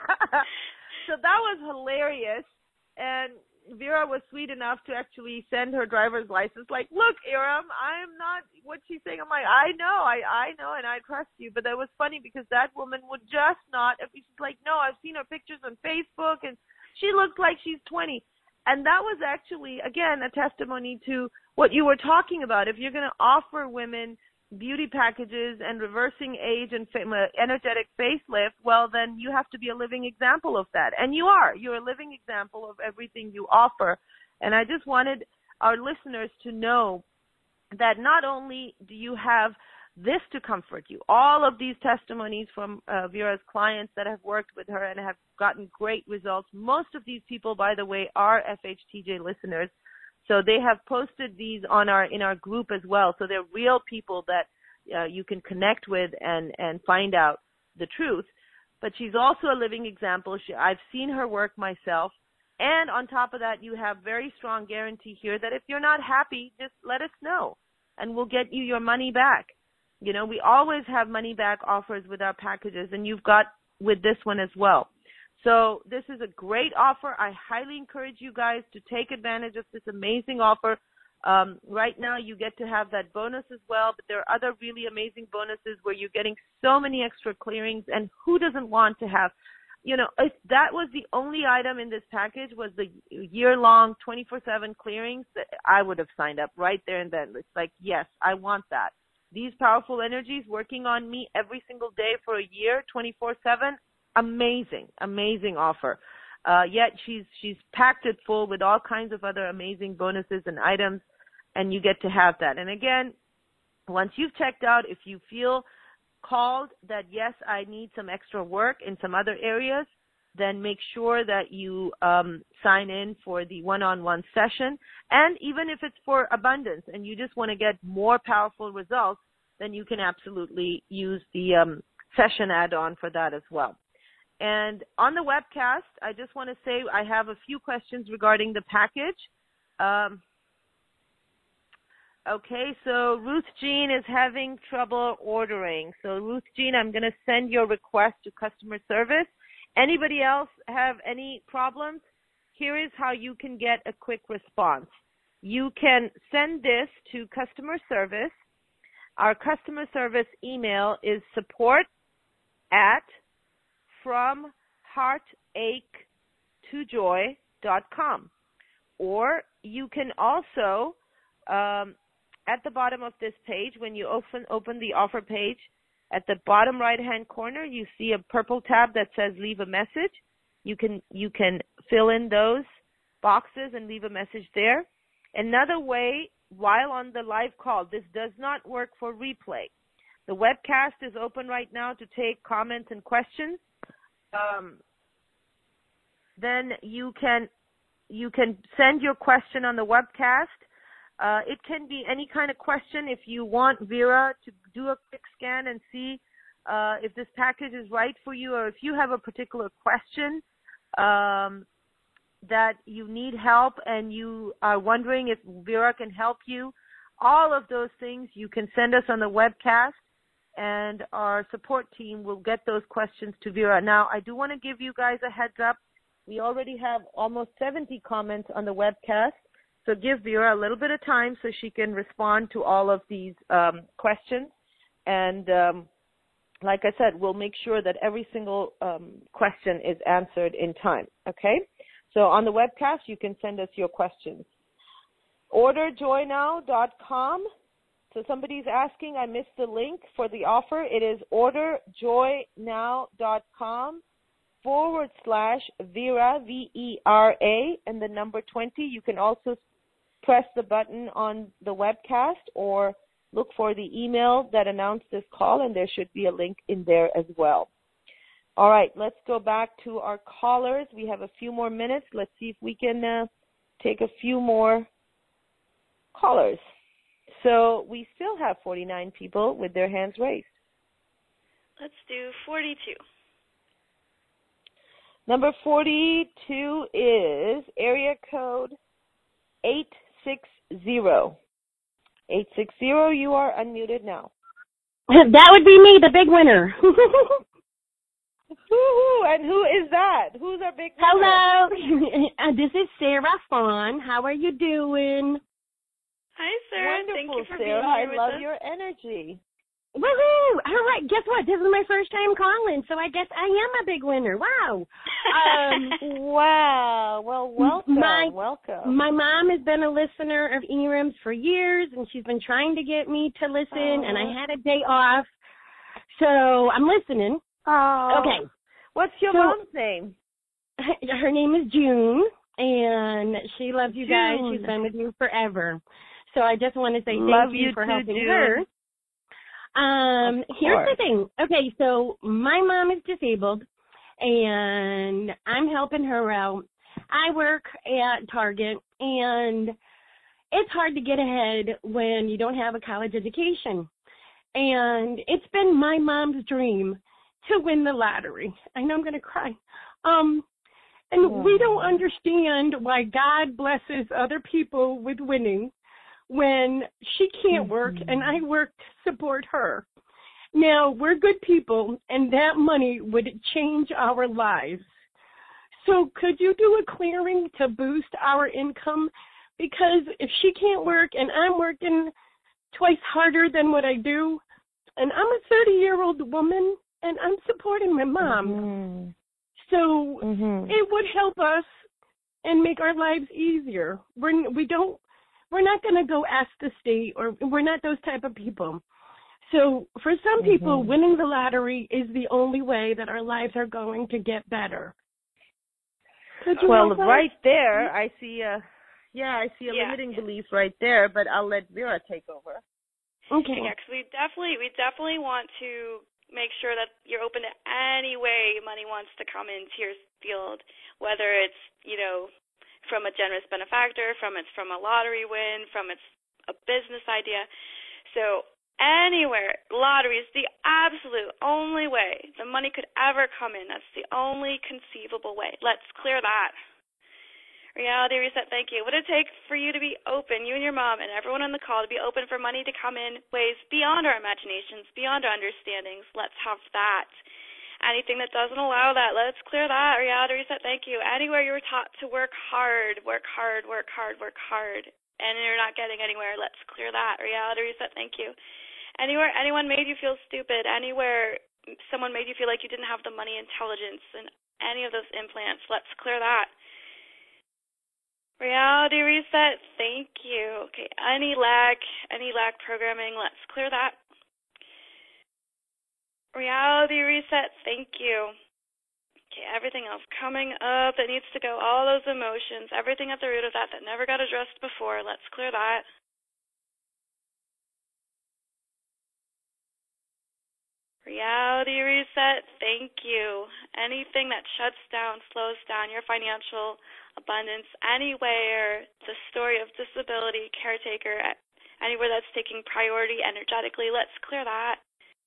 So that was hilarious. And Vera was sweet enough to actually send her driver's license. Like, look, Iram, I'm not what she's saying. I'm like, I know, and I trust you. But that was funny because that woman would just not. She's like, no, I've seen her pictures on Facebook, and she looks like she's 20. And that was actually, again, a testimony to what you were talking about. If you're going to offer women beauty packages and reversing age and energetic facelift, well, then you have to be a living example of that. And you are. You're a living example of everything you offer. And I just wanted our listeners to know that not only do you have this to comfort you, all of these testimonies from Vera's clients that have worked with her and have gotten great results. Most of these people, by the way, are FHTJ listeners. So they have posted these in our group as well. So they're real people that you can connect with and find out the truth. But she's also a living example. I've seen her work myself. And on top of that, you have very strong guarantee here that if you're not happy, just let us know, and we'll get you your money back. We always have money back offers with our packages, and you've got with this one as well. So this is a great offer. I highly encourage you guys to take advantage of this amazing offer. Right now you get to have that bonus as well, but there are other really amazing bonuses where you're getting so many extra clearings, and who doesn't want to have, if that was the only item in this package was the year-long 24/7 clearings, I would have signed up right there and then. It's like, yes, I want that. These powerful energies working on me every single day for a year, 24/7, amazing offer. Yet she's packed it full with all kinds of other amazing bonuses and items, and you get to have that. And again, once you've checked out, if you feel called that, yes, I need some extra work in some other areas, then make sure that you sign in for the one-on-one session. And even if it's for abundance and you just want to get more powerful results, then you can absolutely use the session add-on for that as well. And on the webcast, I just want to say I have a few questions regarding the package. Okay, so Ruth Jean is having trouble ordering. So Ruth Jean, I'm going to send your request to customer service. Anybody else have any problems? Here is how you can get a quick response. You can send this to customer service. Our customer service email is support@fromheartachetojoy.com. Or you can also, at the bottom of this page, when you open the offer page, at the bottom right-hand corner, you see a purple tab that says leave a message. You can fill in those boxes and leave a message there. Another way, while on the live call, this does not work for replay. The webcast is open right now to take comments and questions. Then you can send your question on the webcast. It can be any kind of question. If you want Vera to do a quick scan and see if this package is right for you, or if you have a particular question that you need help and you are wondering if Vera can help you, all of those things you can send us on the webcast, and our support team will get those questions to Vera. Now, I do want to give you guys a heads up. We already have almost 70 comments on the webcast, so give Vera a little bit of time so she can respond to all of these questions. And like I said, we'll make sure that every single question is answered in time, okay? So on the webcast, you can send us your questions. OrderJoyNow.com. So somebody's asking, I missed the link for the offer. It is OrderJoyNow.com/Vera, VERA, and the number 20. You can also press the button on the webcast or look for the email that announced this call, and there should be a link in there as well. All right, let's go back to our callers. We have a few more minutes. Let's see if we can take a few more callers. So we still have 49 people with their hands raised. Let's do 42. Number 42 is area code 860. 860, you are unmuted now. That would be me, the big winner. And who is that? Who's our big winner? Hello. This is Sarah Fawn. How are you doing? Hi, Sarah. Wonderful, Thank you for Sarah. being here I love with us. your energy. Woohoo! All right, guess what? This is my first time calling, so I guess I am a big winner. Wow. Wow. Well, welcome. Welcome. My mom has been a listener of ERIMS for years, and she's been trying to get me to listen, and I had a day off, so I'm listening. Oh. Okay. What's your mom's name? Her name is June, and she loves you guys. She's been with you forever. So I just want to say thank you for helping her. Here's the thing. Okay, so my mom is disabled, and I'm helping her out. I work at Target, and it's hard to get ahead when you don't have a college education. And it's been my mom's dream to win the lottery. I know I'm going to cry. And we don't understand why God blesses other people with winning when she can't work and I work to support her. Now, we're good people, and that money would change our lives. So could you do a clearing to boost our income? Because if she can't work and I'm working twice harder than what I do, and I'm a 30-year-old woman, and I'm supporting my mom. So it would help us and make our lives easier. We're not going to go ask the state, or we're not those type of people. So for some people, winning the lottery is the only way that our lives are going to get better. Well, right there, I see a limiting belief right there, but I'll let Vera take over. Okay. Yeah, because we definitely want to make sure that you're open to any way money wants to come into your field, whether it's, from a generous benefactor, from a lottery win, from it's a business idea. So anywhere, lottery is the absolute only way the money could ever come in. That's the only conceivable way. Let's clear that. Reality Reset, thank you. What would it take for you to be open, you and your mom and everyone on the call, to be open for money to come in ways beyond our imaginations, beyond our understandings? Let's have that. Anything that doesn't allow that, let's clear that. Reality Reset, thank you. Anywhere you were taught to work hard, work hard, work hard, work hard, and you're not getting anywhere, let's clear that. Reality Reset, thank you. Anywhere anyone made you feel stupid, anywhere someone made you feel like you didn't have the money intelligence, and any of those implants, let's clear that. Reality Reset, thank you. Okay, any lack programming, let's clear that. Reality Reset, thank you. Okay, everything else coming up that needs to go, all those emotions, everything at the root of that never got addressed before, let's clear that. Reality Reset, thank you. Anything that shuts down, slows down your financial abundance, anywhere the story of disability, caretaker, anywhere that's taking priority energetically, let's clear that.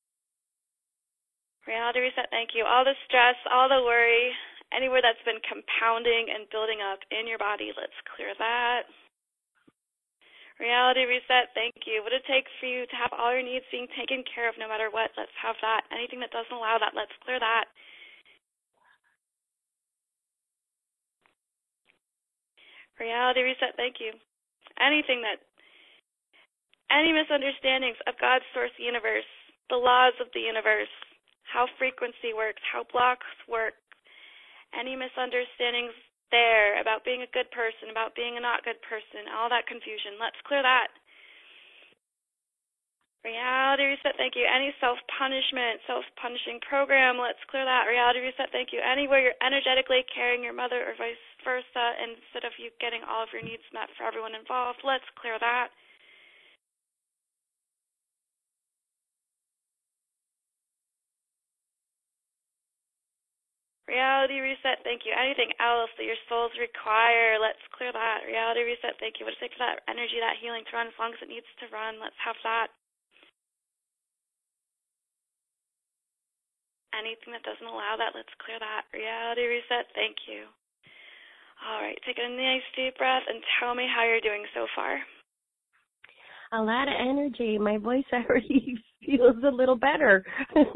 Reality Reset, thank you. All the stress, all the worry, anywhere that's been compounding and building up in your body, let's clear that. Reality Reset, thank you. What would it take for you to have all your needs being taken care of no matter what? Let's have that. Anything that doesn't allow that, let's clear that. Reality Reset, thank you. Any misunderstandings of God's source universe, the laws of the universe, how frequency works, how blocks work, any misunderstandings there about being a good person, about being a not good person, all that confusion, let's clear that. Reality Reset, thank you. Any self-punishment, self-punishing program, let's clear that. Reality Reset, thank you. Anywhere you're energetically carrying your mother or vice versa, instead of you getting all of your needs met for everyone involved, let's clear that. Reality Reset, thank you. Anything else that your souls require, let's clear that. Reality Reset, thank you. What does it take for that energy, that healing to run as long as it needs to run? Let's have that. Anything that doesn't allow that, let's clear that. Reality Reset, thank you. All right, take a nice deep breath and tell me how you're doing so far. A lot of energy. My voice already feels a little better.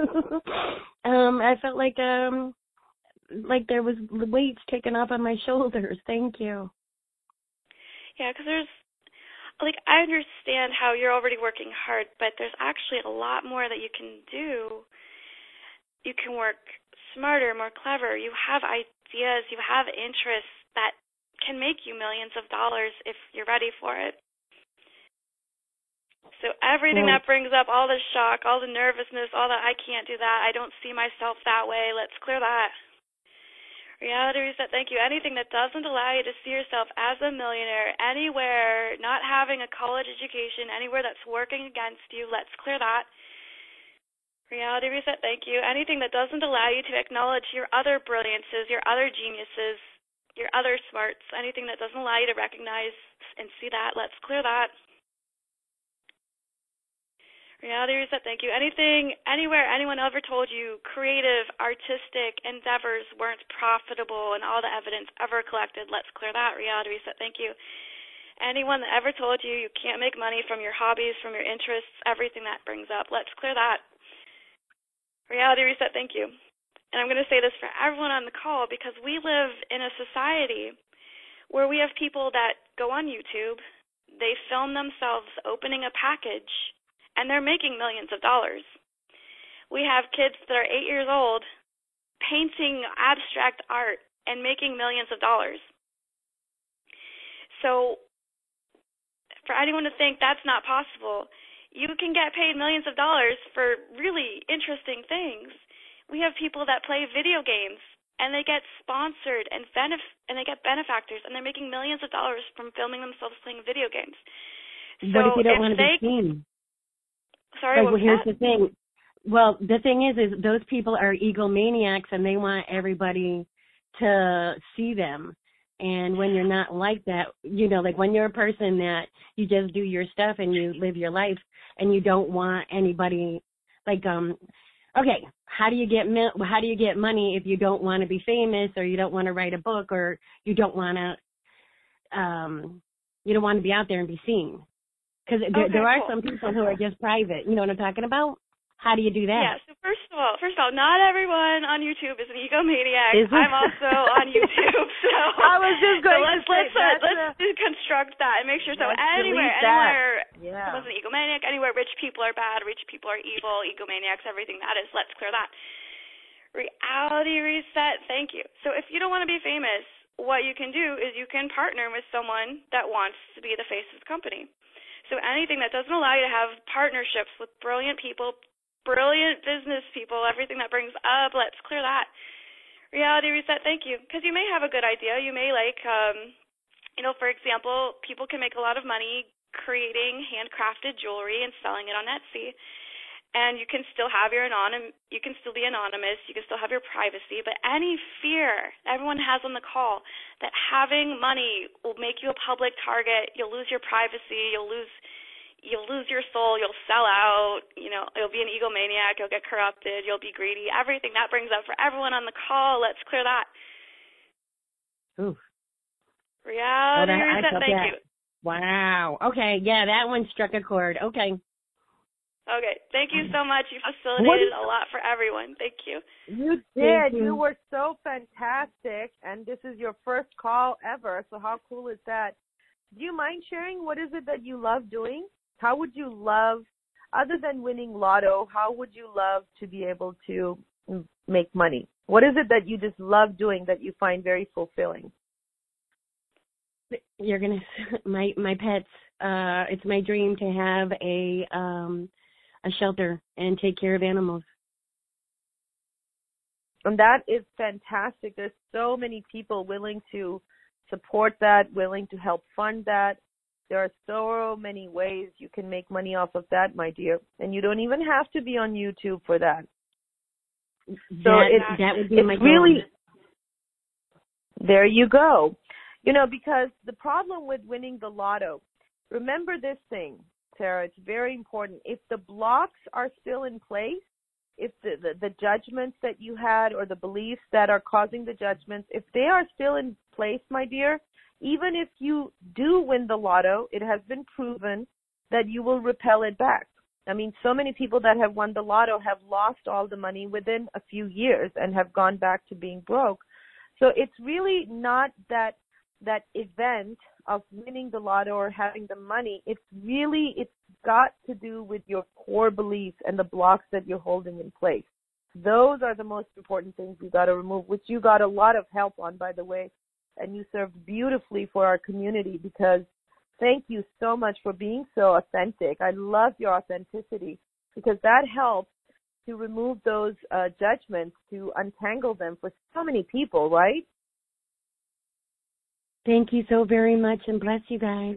I felt like there was weights taken off on my shoulders. Thank you. Yeah, because I understand how you're already working hard, but there's actually a lot more that you can do. You can work smarter, more clever. You have ideas, you have interests that can make you millions of dollars if you're ready for it. So everything that brings up all the shock, all the nervousness, all that I can't do that, I don't see myself that way, let's clear that. Reality Reset, thank you. Anything that doesn't allow you to see yourself as a millionaire, anywhere, not having a college education, anywhere that's working against you, let's clear that. Reality Reset, thank you. Anything that doesn't allow you to acknowledge your other brilliances, your other geniuses, your other smarts, anything that doesn't allow you to recognize and see that, let's clear that. Reality Reset, thank you. Anything, anywhere, anyone ever told you creative, artistic endeavors weren't profitable and all the evidence ever collected, let's clear that. Reality Reset, thank you. Anyone that ever told you you can't make money from your hobbies, from your interests, everything that brings up, let's clear that. Reality Reset, thank you. And I'm going to say this for everyone on the call because we live in a society where we have people that go on YouTube, they film themselves opening a package, and they're making millions of dollars. We have kids that are 8 years old painting abstract art and making millions of dollars. So for anyone to think that's not possible, you can get paid millions of dollars for really interesting things. We have people that play video games, and they get sponsored and they get benefactors, and they're making millions of dollars from filming themselves playing video games. What if you don't want to be seen? Sorry, well, here's the thing. Well, the thing is those people are egomaniacs, and they want everybody to see them. And when you're not like that, like when you're a person that you just do your stuff and you live your life, and you don't want anybody, okay, how do you get money if you don't want to be famous, or you don't want to write a book, or you don't want to you don't want to be out there and be seen. Because there are some people who are just private. You know what I'm talking about? How do you do that? Yeah, so first of all, not everyone on YouTube is an egomaniac. I'm also on YouTube, so I was just going let's deconstruct that and make sure. So anywhere someone's an egomaniac, anywhere rich people are bad, rich people are evil, egomaniacs, everything that is, let's clear that. Reality reset, thank you. So if you don't want to be famous, what you can do is you can partner with someone that wants to be the face of the company. So anything that doesn't allow you to have partnerships with brilliant people, brilliant business people, everything that brings up, let's clear that. Reality reset, thank you. Because you may have a good idea. You may for example, people can make a lot of money creating handcrafted jewelry and selling it on Etsy. And you can still have you can still be anonymous, you can still have your privacy, but any fear everyone has on the call that having money will make you a public target, you'll lose your privacy, you'll lose your soul, you'll sell out, you'll be an egomaniac, you'll get corrupted, you'll be greedy, everything that brings up for everyone on the call, let's clear that. Ooh. Reality reset, thank you. Wow. Okay, yeah, that one struck a chord. Okay. Okay, thank you so much. You facilitated a lot for everyone. Thank you. You did. You were so fantastic, and this is your first call ever, so how cool is that? Do you mind sharing what is it that you love doing? How would you love, other than winning lotto, how would you love to be able to make money? What is it that you just love doing that you find very fulfilling? You're gonna my pets. It's my dream to have a shelter and take care of animals. And that is fantastic. There's so many people willing to support that, willing to help fund that. There are so many ways you can make money off of that, my dear. And you don't even have to be on YouTube for that. So that would be my goal. Really, there you go. Because the problem with winning the lotto, remember this thing, Sarah, it's very important. If the blocks are still in place, if the judgments that you had or the beliefs that are causing the judgments, if they are still in place, my dear, even if you do win the lotto, it has been proven that you will repel it back. I mean, so many people that have won the lotto have lost all the money within a few years and have gone back to being broke. So it's really not that event of winning the lotto or having the money. It's got to do with your core beliefs and the blocks that you're holding in place. Those are the most important things you got to remove, which you got a lot of help on, by the way, and you served beautifully for our community, because thank you so much for being so authentic. I love your authenticity, because that helps to remove those judgments, to untangle them for so many people, right? Thank you so very much, and bless you guys.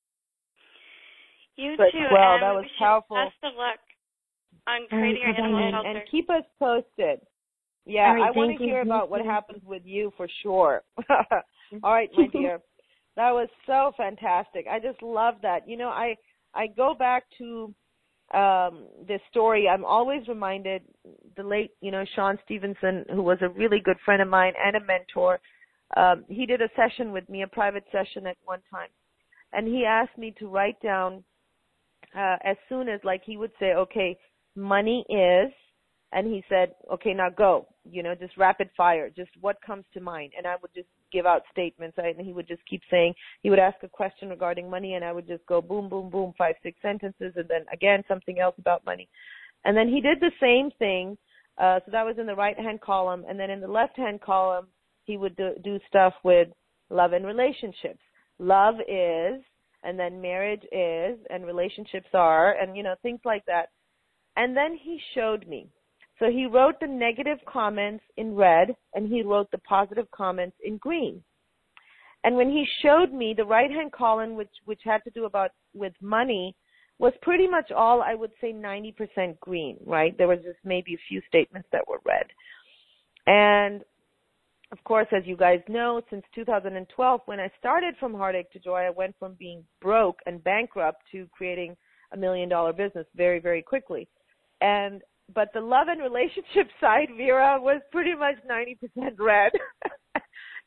You too. Well, that was powerful. Best of luck on creating your animal shelter. And keep us posted. Yeah, right, I want to hear about what happens with you for sure. All right, my dear. That was so fantastic. I just love that. I go back to this story. I'm always reminded the late, Sean Stevenson, who was a really good friend of mine and a mentor. He did a session with me, a private session at one time. And he asked me to write down as soon as, he would say, okay, money is, and he said, okay, now go, just rapid fire, just what comes to mind. And I would just give out statements, and he would just keep saying, he would ask a question regarding money, and I would just go boom, boom, boom, 5, 6 sentences, and then again something else about money. And then he did the same thing. So that was in the right-hand column. And then in the left-hand column, he would do stuff with love and relationships. Love is, and then marriage is, and relationships are, and, things like that. And then he showed me. So he wrote the negative comments in red, and he wrote the positive comments in green. And when he showed me the right-hand column, which had to do with money, was pretty much all, I would say, 90% green, right? There was just maybe a few statements that were red. And of course, as you guys know, since 2012, when I started From Heartache to Joy, I went from being broke and bankrupt to creating $1 million business very, very quickly. But the love and relationship side, Vera, was pretty much 90% red.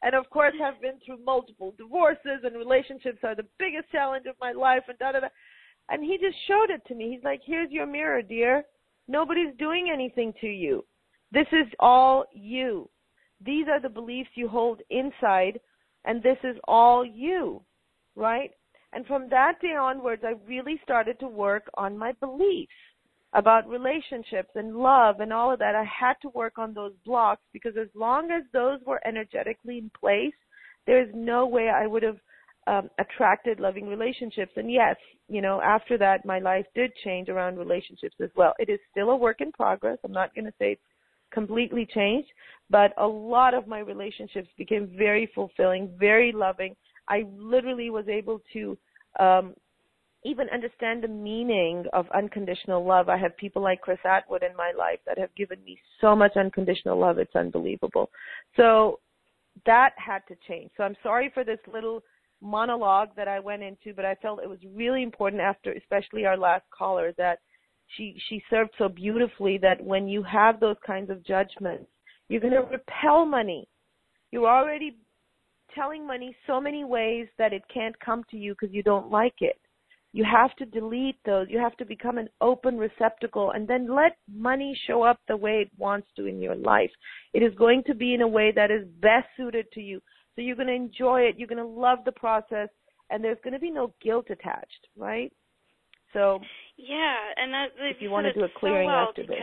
and of course have been through multiple divorces, and relationships are the biggest challenge of my life, and da-da-da. And he just showed it to me. He's like, here's your mirror, dear. Nobody's doing anything to you. This is all you. These are the beliefs you hold inside, and this is all you, right? And from that day onwards, I really started to work on my beliefs about relationships and love and all of that. I had to work on those blocks, because as long as those were energetically in place, there's no way I would have attracted loving relationships. And yes, after that, my life did change around relationships as well. It is still a work in progress. I'm not going to say it's completely changed, but a lot of my relationships became very fulfilling, very loving. I literally was able to even understand the meaning of unconditional love. I have people like Chris Atwood in my life that have given me so much unconditional love. It's unbelievable. So that had to change. So I'm sorry for this little monologue that I went into, but I felt it was really important after, especially our last caller, that she served so beautifully that when you have those kinds of judgments, you're going to repel money. You're already telling money so many ways that it can't come to you because you don't like it. You have to delete those. You have to become an open receptacle, and then let money show up the way it wants to in your life. It is going to be in a way that is best suited to you. So you're going to enjoy it. You're going to love the process, and there's going to be no guilt attached, right? So yeah, and that if you want to do a clearing after this.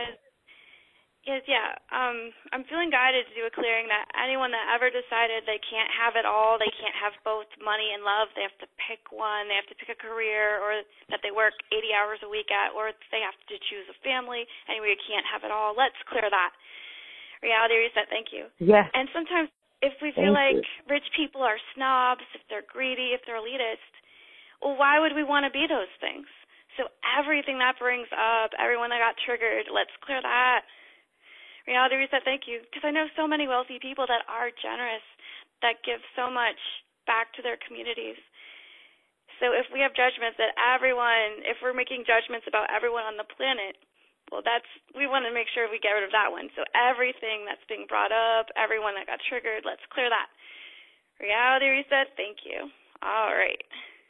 I'm feeling guided to do a clearing that anyone that ever decided they can't have it all, they can't have both money and love, they have to pick one, they have to pick a career, or that they work 80 hours a week at, or they have to choose a family, anyway, you can't have it all. Let's clear that. Reality reset, thank you. Yes. And sometimes if we feel like rich people are snobs, if they're greedy, if they're elitist, well, why would we want to be those things? So everything that brings up, everyone that got triggered, let's clear that. Reality reset, thank you. Because I know so many wealthy people that are generous, that give so much back to their communities. So if we have judgments that everyone, if we're making judgments about everyone on the planet, well, we want to make sure we get rid of that one. So everything that's being brought up, everyone that got triggered, let's clear that. Reality reset, thank you. All right.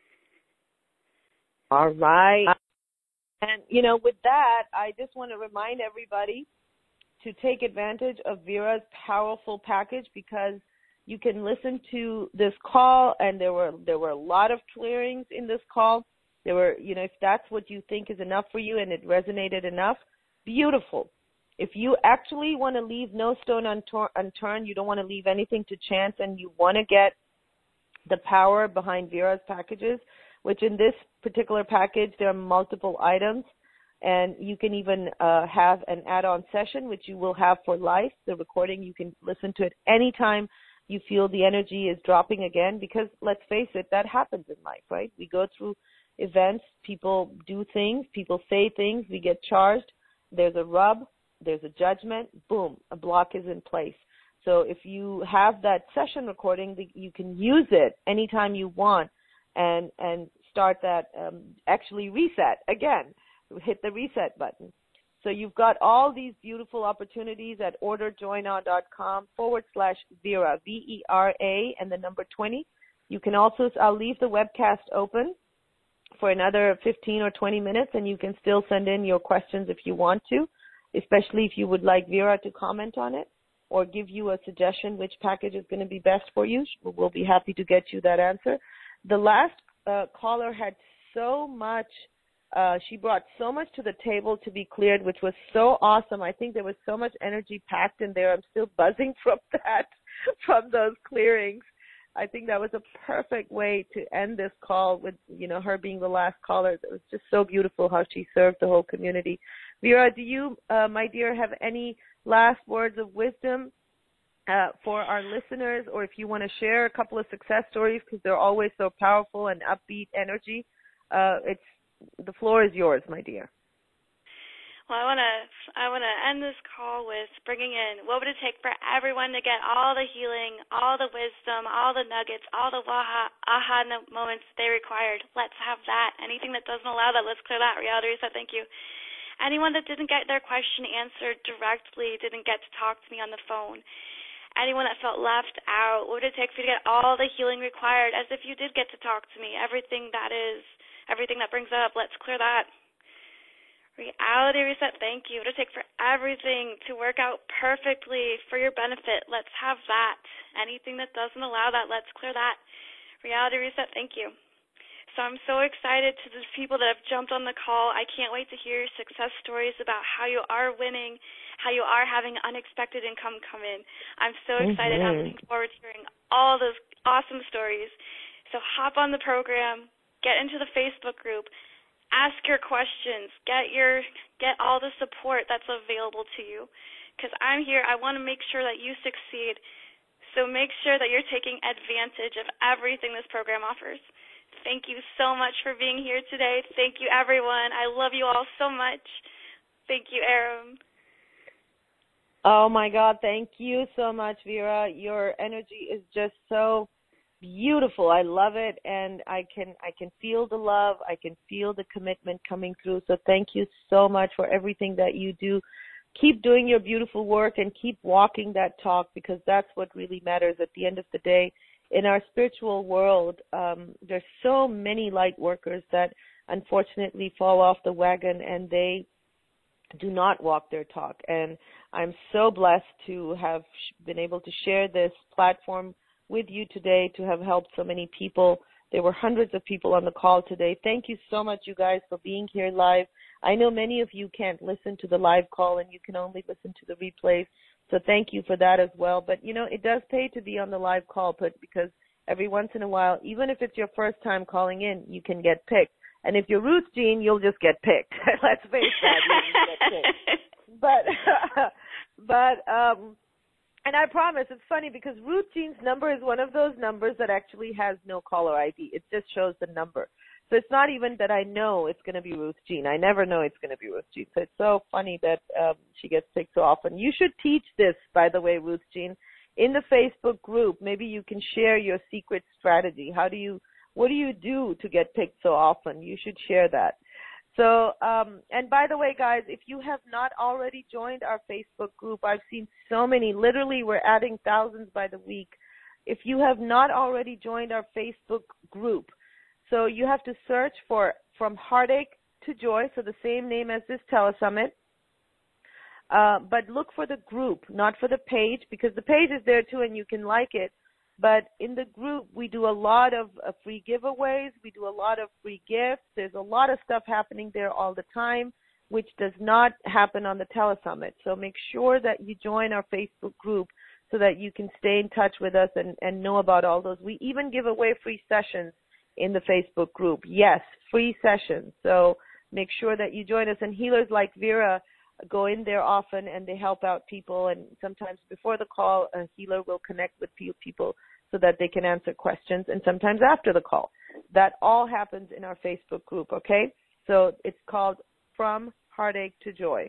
All right. And, with that, I just want to remind everybody to take advantage of Vera's powerful package, because you can listen to this call, and there were a lot of clearings in this call. There were, if that's what you think is enough for you and it resonated enough, beautiful. If you actually want to leave no stone unturned, you don't want to leave anything to chance, and you want to get the power behind Vera's packages, which in this particular package, there are multiple items. And you can even have an add-on session, which you will have for life. The recording, you can listen to it anytime you feel the energy is dropping again, because let's face it, that happens in life, right? We go through events, people do things, people say things, we get charged, there's a rub, there's a judgment, boom, a block is in place. So if you have that session recording, you can use it anytime you want and start that, actually reset again. Hit the reset button. So you've got all these beautiful opportunities at orderjoynow.com/Vera, VERA, and the number 20. You can also, I'll leave the webcast open for another 15 or 20 minutes, and you can still send in your questions if you want to, especially if you would like Vera to comment on it or give you a suggestion which package is going to be best for you. We'll be happy to get you that answer. The last caller had so much. She brought so much to the table to be cleared, which was so awesome. I think there was so much energy packed in there. I'm still buzzing from that, from those clearings. I think that was a perfect way to end this call with, her being the last caller. It was just so beautiful how she served the whole community. Vera, do you, my dear, have any last words of wisdom for our listeners, or if you want to share a couple of success stories, because they're always so powerful and upbeat energy? The floor is yours, my dear. Well, I want to end this call with bringing in what would it take for everyone to get all the healing, all the wisdom, all the nuggets, all the aha moments they required. Let's have that. Anything that doesn't allow that, let's clear that. Reality reset, thank you. Anyone that didn't get their question answered directly, didn't get to talk to me on the phone, anyone that felt left out? What would it take for you to get all the healing required, as if you did get to talk to me? Everything that brings up, let's clear that. Reality reset, thank you. What would it take for everything to work out perfectly for your benefit? Let's have that. Anything that doesn't allow that, let's clear that. Reality reset, thank you. So I'm so excited to the people that have jumped on the call. I can't wait to hear your success stories about how you are winning, how you are having unexpected income come in. I'm so excited. I'm looking forward to hearing all those awesome stories. So hop on the program, get into the Facebook group, ask your questions, get all the support that's available to you. Because I'm here, I want to make sure that you succeed. So make sure that you're taking advantage of everything this program offers. Thank you so much for being here today. Thank you, everyone. I love you all so much. Thank you, Aram. Oh, my God. Thank you so much, Vera. Your energy is just so beautiful. I love it, and I can feel the love. I can feel the commitment coming through. So thank you so much for everything that you do. Keep doing your beautiful work and keep walking that talk, because that's what really matters at the end of the day. In our spiritual world, there's so many light workers that unfortunately fall off the wagon and they do not walk their talk. And I'm so blessed to have been able to share this platform with you today, to have helped so many people. There were hundreds of people on the call today. Thank you so much, you guys, for being here live. I know many of you can't listen to the live call and you can only listen to the replays. So thank you for that as well. But, it does pay to be on the live call, because every once in a while, even if it's your first time calling in, you can get picked. And if you're Ruth Jean, you'll just get picked. Let's face that, you'll just get picked. And I promise, it's funny because Ruth Jean's number is one of those numbers that actually has no caller ID. It just shows the number. So it's not even that I know it's going to be Ruth Jean. I never know it's going to be Ruth Jean. So it's so funny that she gets picked so often. You should teach this, by the way, Ruth Jean, in the Facebook group. Maybe you can share your secret strategy. What do you do to get picked so often? You should share that. So, and by the way, guys, if you have not already joined our Facebook group, I've seen so many. Literally, we're adding thousands by the week. If you have not already joined our Facebook group, so you have to search for From Heartache to Joy, so the same name as this telesummit. But look for the group, not for the page, because the page is there too and you can like it. But in the group, we do a lot of free giveaways. We do a lot of free gifts. There's a lot of stuff happening there all the time, which does not happen on the telesummit. So make sure that you join our Facebook group so that you can stay in touch with us and know about all those. We even give away free sessions in the Facebook group. Yes, free sessions. So make sure that you join us. And healers like Vera go in there often and they help out people. And sometimes before the call, a healer will connect with people so that they can answer questions. And sometimes after the call. That all happens in our Facebook group, okay? So it's called From Heartache to Joy.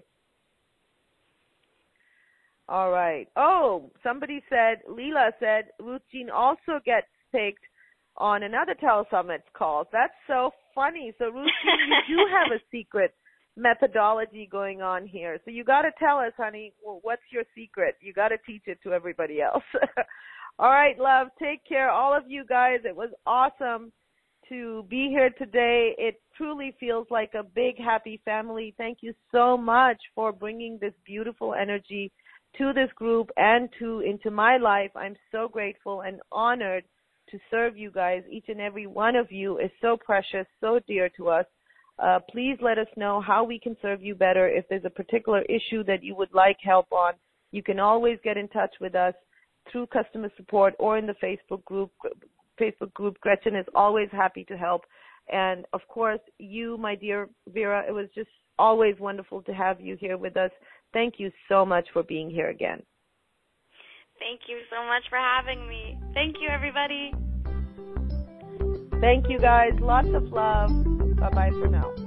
All right. Oh, somebody said, Leela said, Ruth Jean also gets picked on another telesummit calls. That's so funny. So, Ruth Jean, you do have a secret methodology going on here. So you got to tell us, honey, what's your secret? You got to teach it to everybody else. All right, love, take care. All of you guys, it was awesome to be here today. It truly feels like a big, happy family. Thank you so much for bringing this beautiful energy to this group and into my life. I'm so grateful and honored to serve you guys. Each and every one of you is so precious, so dear to us. Please let us know how we can serve you better. If there's a particular issue that you would like help on, you can always get in touch with us through customer support or in the Facebook group. Gretchen is always happy to help. And, of course, you, my dear Vera, it was just always wonderful to have you here with us. Thank you so much for being here again. Thank you so much for having me. Thank you, everybody. Thank you, guys. Lots of love. Bye-bye for now.